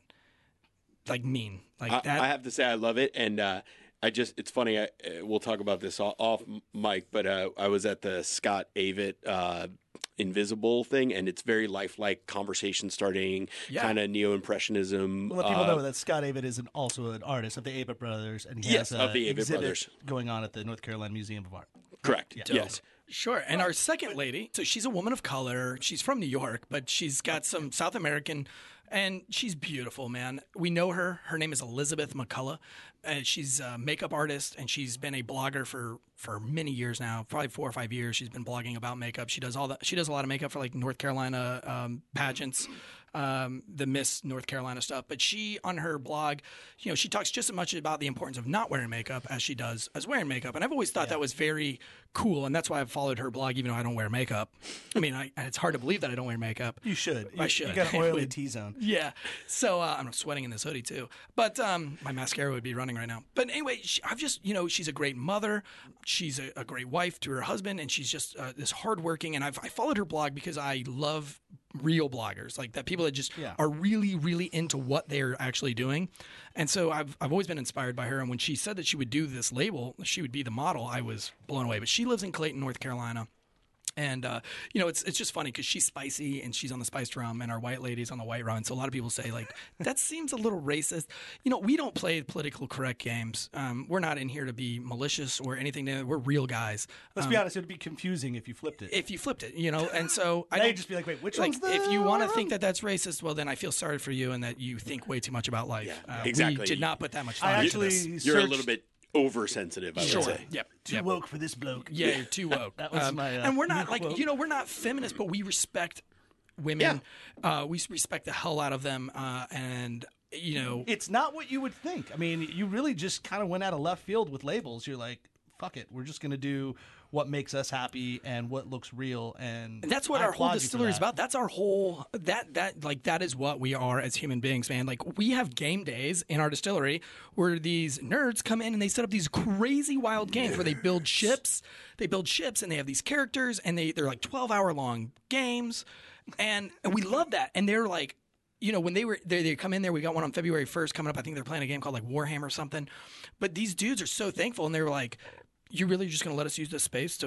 like mean, like I, that." I have to say I love it, and uh, I just it's funny. I, uh, we'll talk about this off, off mic, but uh, I was at the Scott Avett uh, Invisible thing, and it's very lifelike conversation starting, Yeah. kind of neo impressionism. We'll let people know that Scott Avett is an, also an artist of the Avett Brothers, and he Yes, has a of the Avett exhibit Brothers. going on at the North Carolina Museum of Art. correct. Yes. Sure. And our second lady, so she's a woman of color. She's from New York, but she's got some South American, and she's beautiful, man. We know her. Her name is Elizabeth McCullough. And she's a makeup artist, and she's been a blogger for, for many years now, probably four or five years. She's been blogging about makeup. She does all that. She does a lot of makeup for like North Carolina um, pageants, um, the Miss North Carolina stuff. But she, on her blog, you know, she talks just as much about the importance of not wearing makeup as she does as wearing makeup. And I've always thought that was very cool, and that's why I've followed her blog, even though I don't wear makeup. I mean, I, it's hard to believe that I don't wear makeup. You should. I You- should. You got an oily T-zone. Yeah. So uh, I'm sweating in this hoodie too. But um, my mascara would be running right now. But anyway, she, I've just, you know, she's a great mother. She's a, a great wife to her husband, and she's just uh, this hardworking. And I've I followed her blog because I love real bloggers, like that people that just Yeah. are really, really into what they're actually doing. And so I've I've always been inspired by her. And when she said that she would do this label, she would be the model, I was blown away. But she lives in Clayton, North Carolina. And, uh, you know, it's it's just funny because she's spicy and she's on the spiced rum and our white lady's on the white rum. And so a lot of people say, like, that seems a little racist. You know, we don't play political correct games. Um, we're not in here to be malicious or anything. We're real guys. Let's be honest, it would be confusing if you flipped it. If you flipped it, you know, and so I Now don't you'd just be like, wait, which like, one's the if you want to white think rum? that that's racist, well, then I feel sorry for you and that you think way too much about life. Yeah, Uh, exactly. We did not put that much I thought into actually this. You're a searched- little bit oversensitive, I would Sure. say. Yep. too yep. woke for this bloke. Yeah, you're too woke. That was Um, my, uh, and we're not new like quote. you know we're not feminists, but we respect women. Uh, we respect the hell out of them, uh, and you know, It's not what you would think. I mean, you really just kind of went out of left field with labels. You're like, fuck it, we're just going to do what makes us happy and what looks real, and And that's what I our whole applaud you for distillery is that. about. That's our whole that that like that is what we are as human beings, man. Like we have game days in our distillery where these nerds come in and they set up these crazy wild games where they build ships. They build ships and they have these characters and they they're like twelve hour long games, and, and we love that. And they're like, you know, when they were they, they come in there, we got one on February first coming up. I think they're playing a game called like Warhammer or something. But these dudes are so thankful, and they were like, "You really just going to let us use this space to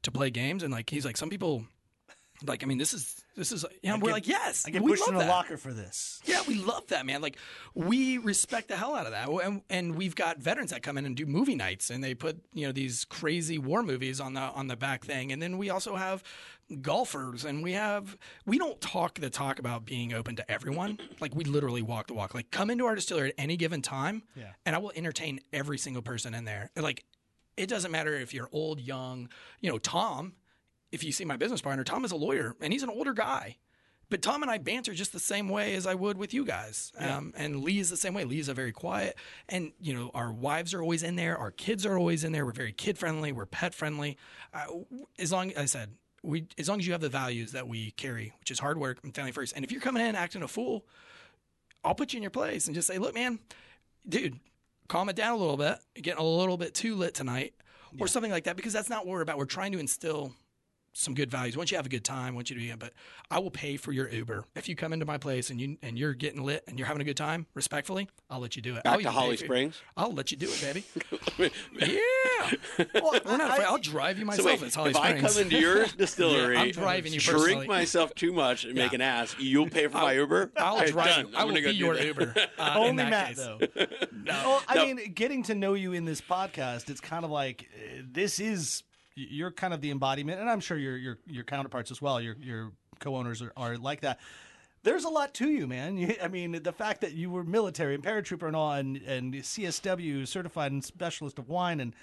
to play games, and like he's like some people, like I mean this is this is yeah. I We're get- like yes, I get we pushed love in a that. locker for this. Yeah, we love that, man. Like, we respect the hell out of that. And, and we've got veterans that come in and do movie nights, and they put, you know, these crazy war movies on the on the back thing. And then we also have golfers, and we have we don't talk the talk about being open to everyone. Like, we literally walk the walk. Like, come into our distillery at any given time, Yeah. and I will entertain every single person in there. Like, it doesn't matter if you're old, young. You know, Tom, if you see my business partner, Tom is a lawyer, and he's an older guy. But Tom and I banter just the same way as I would with you guys. Um, and Lee is the same way. Lee's a very quiet. And, you know, our wives are always in there. Our kids are always in there. We're very kid friendly. We're pet friendly. Uh, as long as I said, we, as long as you have the values that we carry, which is hard work and family first. And if you're coming in acting a fool, I'll put you in your place and just say, look, man, dude, calm it down a little bit. You're getting a little bit too lit tonight or something like that, because that's not what we're about. We're trying to instill some good values. Once you have a good time, I want you to be in, but I will pay for your Uber. If you come into my place and you and you're getting lit and you're having a good time, respectfully, I'll let you do it. Back I'll to even Holly pay for- Springs? I'll let you do it, baby. Yeah. Well, we're not afraid. I'll drive you So myself. wait, It's Holly if I Springs. come into your distillery, Yeah, I'm driving you drink personally. myself too much and make Yeah. an ass, you'll pay for my Uber? I'll Okay, drive done. you. I'm I will gonna be go do your that. Uber. Uh, in Only that Matt, case. though. Well, I No. mean, getting to know you in this podcast, it's kind of like uh, this is you're kind of the embodiment, and I'm sure your your your counterparts as well. Your your co-owners are, are like that. There's a lot to you, man. You, I mean, the fact that you were military and paratrooper and all, and, and C S W certified and specialist of wine, and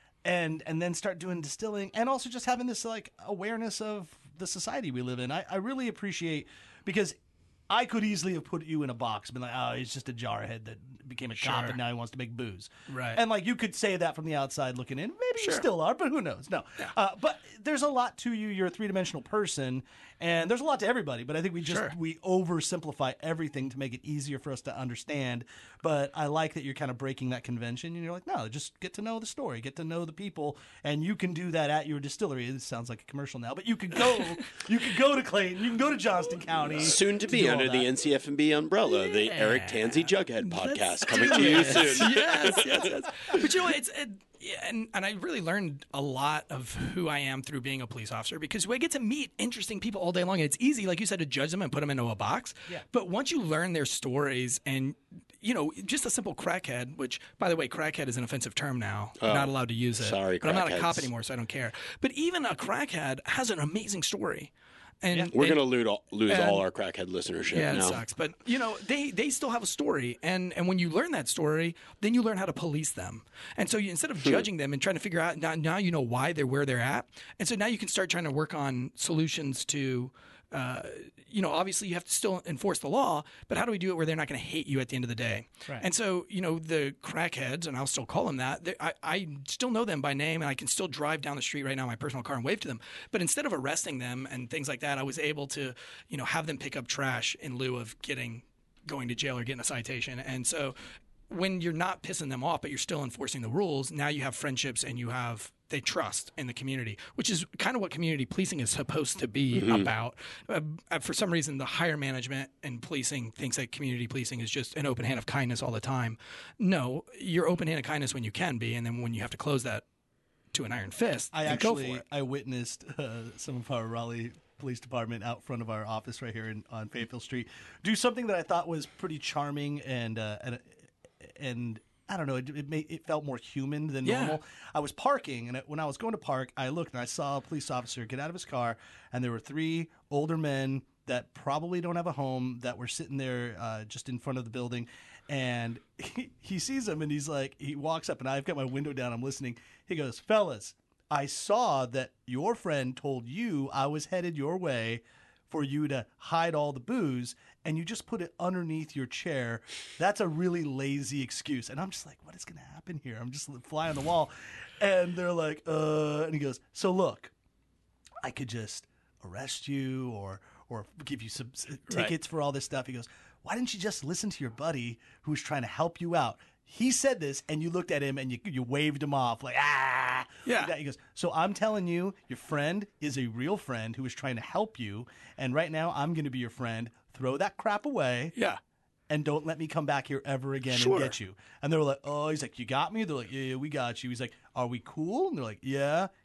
and and then start doing distilling, and also just having this like awareness of the society we live in. I, I really appreciate, because I could easily have put you in a box and been like, oh, he's just a jarhead that became a cop Sure. and now he wants to make booze. Right. And like you could say that from the outside looking in. Maybe you Sure. still are, but who knows? No. Uh, but there's a lot to you. You're a three dimensional person, and there's a lot to everybody. But I think we just Sure. we oversimplify everything to make it easier for us to understand. But I like that you're kind of breaking that convention, and you're like, no, just get to know the story, get to know the people, and you can do that at your distillery. It sounds like a commercial now, but you could go, you could go to Clayton, you can go to Johnston County, Soon to be do all under the that. N C F M B umbrella, the Eric Tansey Jughead podcast coming to you soon. yes, yes, yes. But you know, it's it, yeah, and and I really learned a lot of who I am through being a police officer, because I get to meet interesting people all day long. And it's easy, like you said, to judge them and put them into a box. Yeah. But once you learn their stories, and you know, just a simple crackhead, which by the way, crackhead is an offensive term now. I'm not allowed to use it. sorry, but I'm not a cop crackheads. anymore, so I don't care. But even a crackhead has an amazing story. And We're and- going to lose all, lose and- all our crackhead listenership yeah, now. it sucks. But you know, they they still have a story, and and when you learn that story, then you learn how to police them. And so you, instead of judging them and trying to figure out now, now you know why they're where they're at, and so now you can start trying to work on solutions to. Uh, you know, obviously you have to still enforce the law, but how do we do it where they're not going to hate you at the end of the day? Right. And so, you know, the crackheads, and I'll still call them that, they- I, I still know them by name, and I can still drive down the street right now in my personal car and wave to them. But instead of arresting them and things like that, I was able to, you know, have them pick up trash in lieu of getting going to jail or getting a citation. And so when you're not pissing them off, but you're still enforcing the rules, now you have friendships and you have they trust in the community, which is kind of what community policing is supposed to be about. Uh, for some reason, the higher management and policing thinks that community policing is just an open hand of kindness all the time. No, you're open hand of kindness when you can be, and then when you have to close that to an iron fist, I then go for actually it. I witnessed uh, some of our Raleigh Police Department out front of our office right here in, on Fayetteville Street do something that I thought was pretty charming and uh, and and I don't know, it it, made, it felt more human than Yeah. normal. I was parking, and it, when I was going to park, I looked and I saw a police officer get out of his car, and there were three older men that probably don't have a home that were sitting there uh, just in front of the building. And he, he sees them, and he's like, he walks up, and I've got my window down, I'm listening. He goes, fellas, I saw that your friend told you I was headed your way for you to hide all the booze, and you just put it underneath your chair. That's a really lazy excuse. And I'm just like, what is going to happen here? I'm just a fly on the wall. And they're like, uh, and he goes, so look, I could just arrest you or or give you some s- tickets for all this stuff. He goes, why didn't you just listen to your buddy who's trying to help you out? He said this, and you looked at him, and you you waved him off like, ah. Yeah. Like that. He goes, so I'm telling you, your friend is a real friend who is trying to help you, and right now I'm going to be your friend. Throw that crap away. Yeah. And don't let me come back here ever again Sure. and get you. And they were like, oh, he's like, you got me? They're like, yeah, yeah, we got you. He's like, are we cool? And they're like, yeah.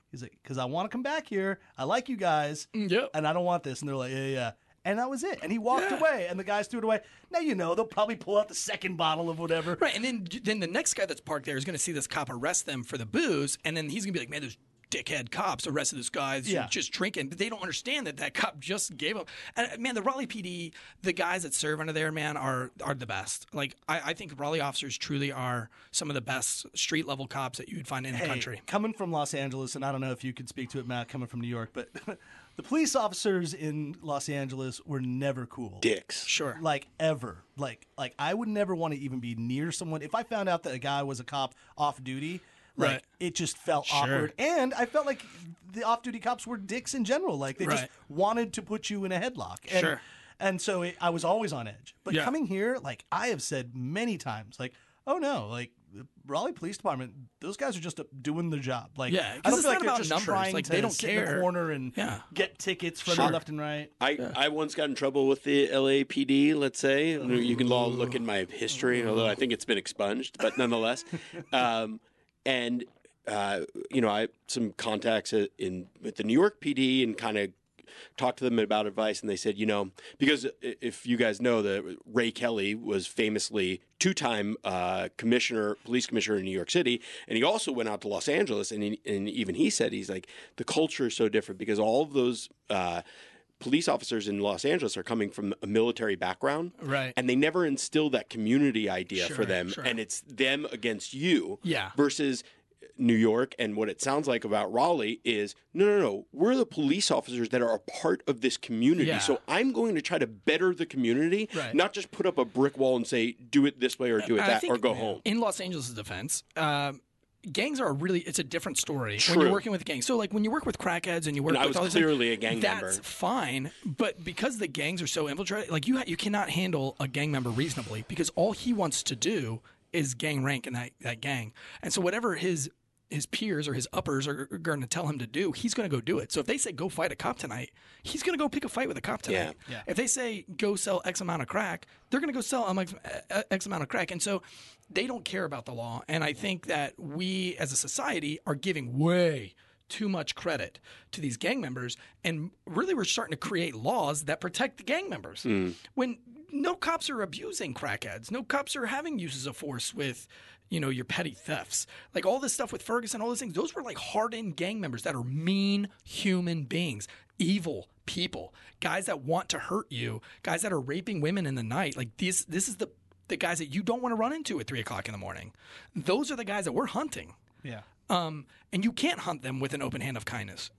He's like, because I want to come back here. I like you guys, Yep. and I don't want this. And they're like, yeah, yeah. And that was it. And he walked Yeah. away, and the guys threw it away. Now, you know, they'll probably pull out the second bottle of whatever. Right, and then then the next guy that's parked there is going to see this cop arrest them for the booze, and then he's going to be like, man, those dickhead cops arrested this guy Yeah. just drinking. But they don't understand that that cop just gave him. And man, the Raleigh P D, the guys that serve under there, man, are are the best. Like I, I think Raleigh officers truly are some of the best street level cops that you would find in the Hey, country. coming from Los Angeles, and I don't know if you could speak to it, Matt, coming from New York, but the police officers in Los Angeles were never cool. Dicks. Sure. Like ever. Like like I would never want to even be near someone. If I found out that a guy was a cop off duty, like Right. it just felt Sure. awkward. And I felt like the off duty cops were dicks in general. Like they just Right. wanted to put you in a headlock. And, Sure. And so it, I was always on edge. But Yeah. coming here, like I have said many times, like, oh no, like the Raleigh Police Department, those guys are just uh, doing their job. Like, Yeah, 'cause I don't it's feel like not they're about just numbers. trying Like, to they don't sit in the care. corner and Yeah. get tickets from Sure. left and right. I, I once got in trouble with the L A P D, let's say. You can all look in my history, although I think it's been expunged, but nonetheless. Um, and, uh, you know, I have some contacts in with the New York P D and kind of talked to them about advice, and they said, you know, because if you guys know that Ray Kelly was famously two-time uh, commissioner, police commissioner in New York City, and he also went out to Los Angeles, and, he, and even he said, he's like, the culture is so different because all of those uh, police officers in Los Angeles are coming from a military background, Right. and they never instill that community idea Sure, for them, sure. and it's them against you, Yeah. versus New York. And what it sounds like about Raleigh is no, no, no. We're the police officers that are a part of this community. Yeah. So I'm going to try to better the community, Right. not just put up a brick wall and say, do it this way or do it And I that think or go home. In Los Angeles' defense, um, gangs are a really, it's a different story when True. you're working with gangs. So, like, when you work with crackheads and you work And I with was all these clearly things, a gang that's member. fine. But because the gangs are so infiltrated, like, you, ha- you cannot handle a gang member reasonably because all he wants to do is gang rank in that, that gang. And so, whatever his his peers or his uppers are going to tell him to do, he's going to go do it. So if they say go fight a cop tonight, he's going to go pick a fight with a cop tonight. Yeah. Yeah. If they say go sell X amount of crack, they're going to go sell um, X, uh, X amount of crack. And so they don't care about the law. And I think that we as a society are giving way too much credit to these gang members. And really, we're starting to create laws that protect the gang members. When no cops are abusing crackheads, no cops are having uses of force with, you know, your petty thefts. Like all this stuff with Ferguson, all those things, those were like hardened gang members that are mean human beings, evil people, guys that want to hurt you, guys that are raping women in the night. Like this, this is the, the guys that you don't want to run into at three o'clock in the morning. Those are the guys that we're hunting. Yeah. Um, and you can't hunt them with an open hand of kindness.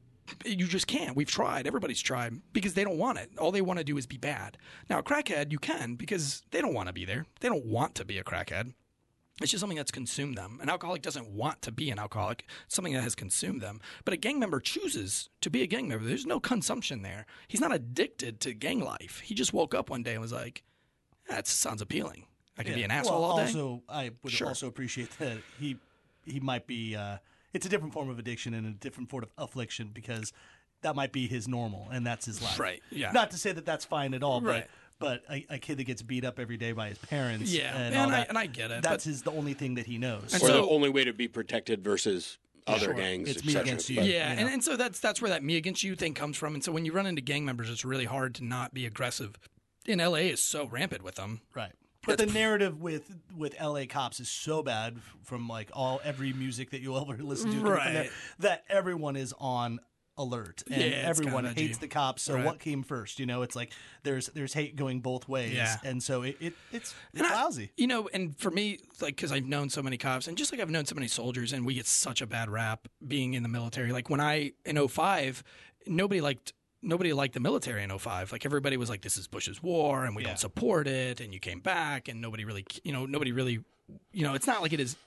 You just can't. We've tried. Everybody's tried because they don't want it. All they want to do is be bad. Now, a crackhead, you can because they don't want to be there. They don't want to be a crackhead. It's just something that's consumed them. An alcoholic doesn't want to be an alcoholic. It's something that has consumed them. But a gang member chooses to be a gang member. There's no consumption there. He's not addicted to gang life. He just woke up one day and was like, that sounds appealing. I can be an asshole well, all day. Also, I would Sure. also appreciate that he he might be. Uh, it's a different form of addiction and a different form of affliction because that might be his normal and that's his life. Right, yeah. Not to say that that's fine at all, Right. but but a, a kid that gets beat up every day by his parents. Yeah, and, and all I- that, and I get it, That's but- his the only thing that he knows. And Or so- the only way to be protected versus other Sure. gangs, It's et me cetera. against you. But- Yeah, you and, know. and so that's that's where that me against you thing comes from. And so when you run into gang members, it's really hard to not be aggressive. In L A is so rampant with them. Right. But the narrative with with L A cops is so bad from like all every music that you'll ever listen to coming from there, Right. that everyone is on alert and Yeah, it's everyone kinda hates edgy. the cops. So Right. what came first? You know, it's like there's there's hate going both ways, Yeah. and so it, it it's it's And I- lousy. You know, and for me, like, because I've known so many cops, and just like I've known so many soldiers, and we get such a bad rap being in the military. Like when I in oh five, nobody liked. Nobody liked the military in oh five. Like everybody was like, "This is Bush's war, and we Yeah. don't support it." And you came back, and nobody really, you know, nobody really, you know, it's not like it is.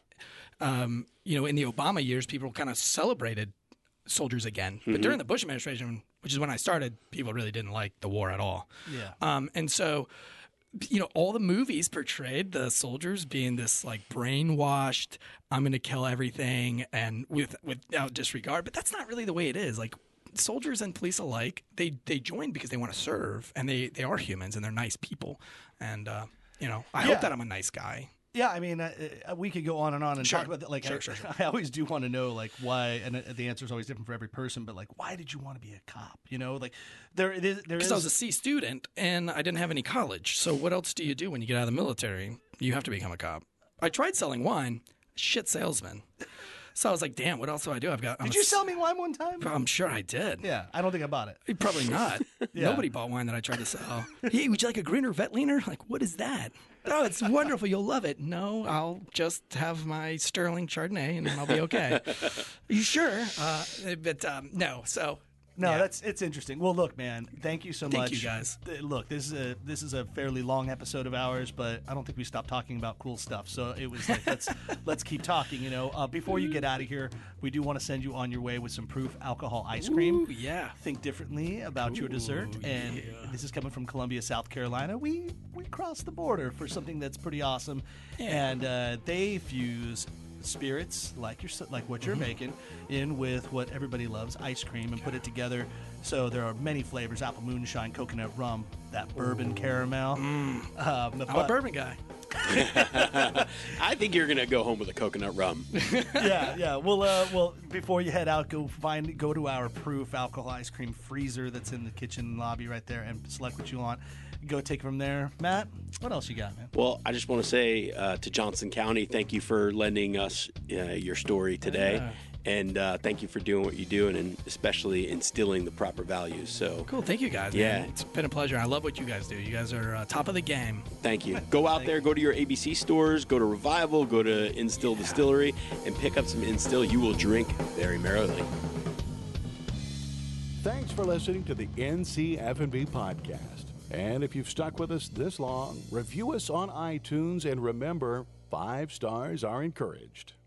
Um, you know, in the Obama years, people kind of celebrated soldiers again, but during the Bush administration, which is when I started, people really didn't like the war at all. Yeah. Um, and so, you know, all the movies portrayed the soldiers being this like brainwashed, I'm going to kill everything and with without disregard. But that's not really the way it is. Like soldiers and police alike, they they join because they want to serve, and they they are humans and they're nice people. And uh, you know, I Yeah. hope that I'm a nice guy. Yeah, I mean, uh, uh, we could go on and on and Sure. talk about that. Like, Sure, I, sure, sure. I always do want to know, like, why, and uh, the answer is always different for every person. But like, why did you want to be a cop? You know, like, there, it is, there Because is. I was a C student and I didn't have any college. So what else do you do when you get out of the military? You have to become a cop. I tried selling wine, shit salesman. So I was like, damn, what else do I do? I've got. I'm did a you s- sell me wine one time? I'm sure I did. Yeah, I don't think I bought it. Probably not. Yeah. Nobody bought wine that I tried to sell. Hey, would you like a Gruner Veltliner? Like, what is that? Oh, it's wonderful. You'll love it. No, I'll just have my Sterling Chardonnay and I'll be okay. You sure? Uh, but um, no. So No, yeah. that's it's interesting. Well, look, man, thank you so Thank much. you, guys. Th- Look, this is a this is a fairly long episode of ours, but I don't think we stopped talking about cool stuff. So it was like let's let's keep talking. You know, uh, before you get out of here, we do want to send you on your way with some Proof alcohol ice cream. Ooh, yeah. Think differently about your dessert, and this is coming from Columbia, South Carolina. We we crossed the border for something that's pretty awesome, and uh, they fuse spirits like your like what you're making in with what everybody loves, ice cream, and put it together. So there are many flavors: apple moonshine, coconut rum, that bourbon caramel. Um, I'm a but- bourbon guy. I think you're gonna go home with a coconut rum. yeah, yeah. Well, uh, well, before you head out, go find, go to our Proof alcohol ice cream freezer that's in the kitchen lobby right there, and select what you want. Go take it from there. Matt, what else you got, man? Well, I just want to say uh, to Johnson County, thank you for lending us uh, your story today. Yeah. And uh, thank you for doing what you're doing, and especially instilling the proper values. So Cool. Thank you, guys. Yeah. Man. It's been a pleasure. I love what you guys do. You guys are uh, top of the game. thank you. Go out there, go to your A B C stores, go to Revival, go to Instill Distillery, and pick up some Instill. You will drink very merrily. Thanks for listening to the N C F and B podcast. And if you've stuck with us this long, review us on iTunes, and remember, five stars are encouraged.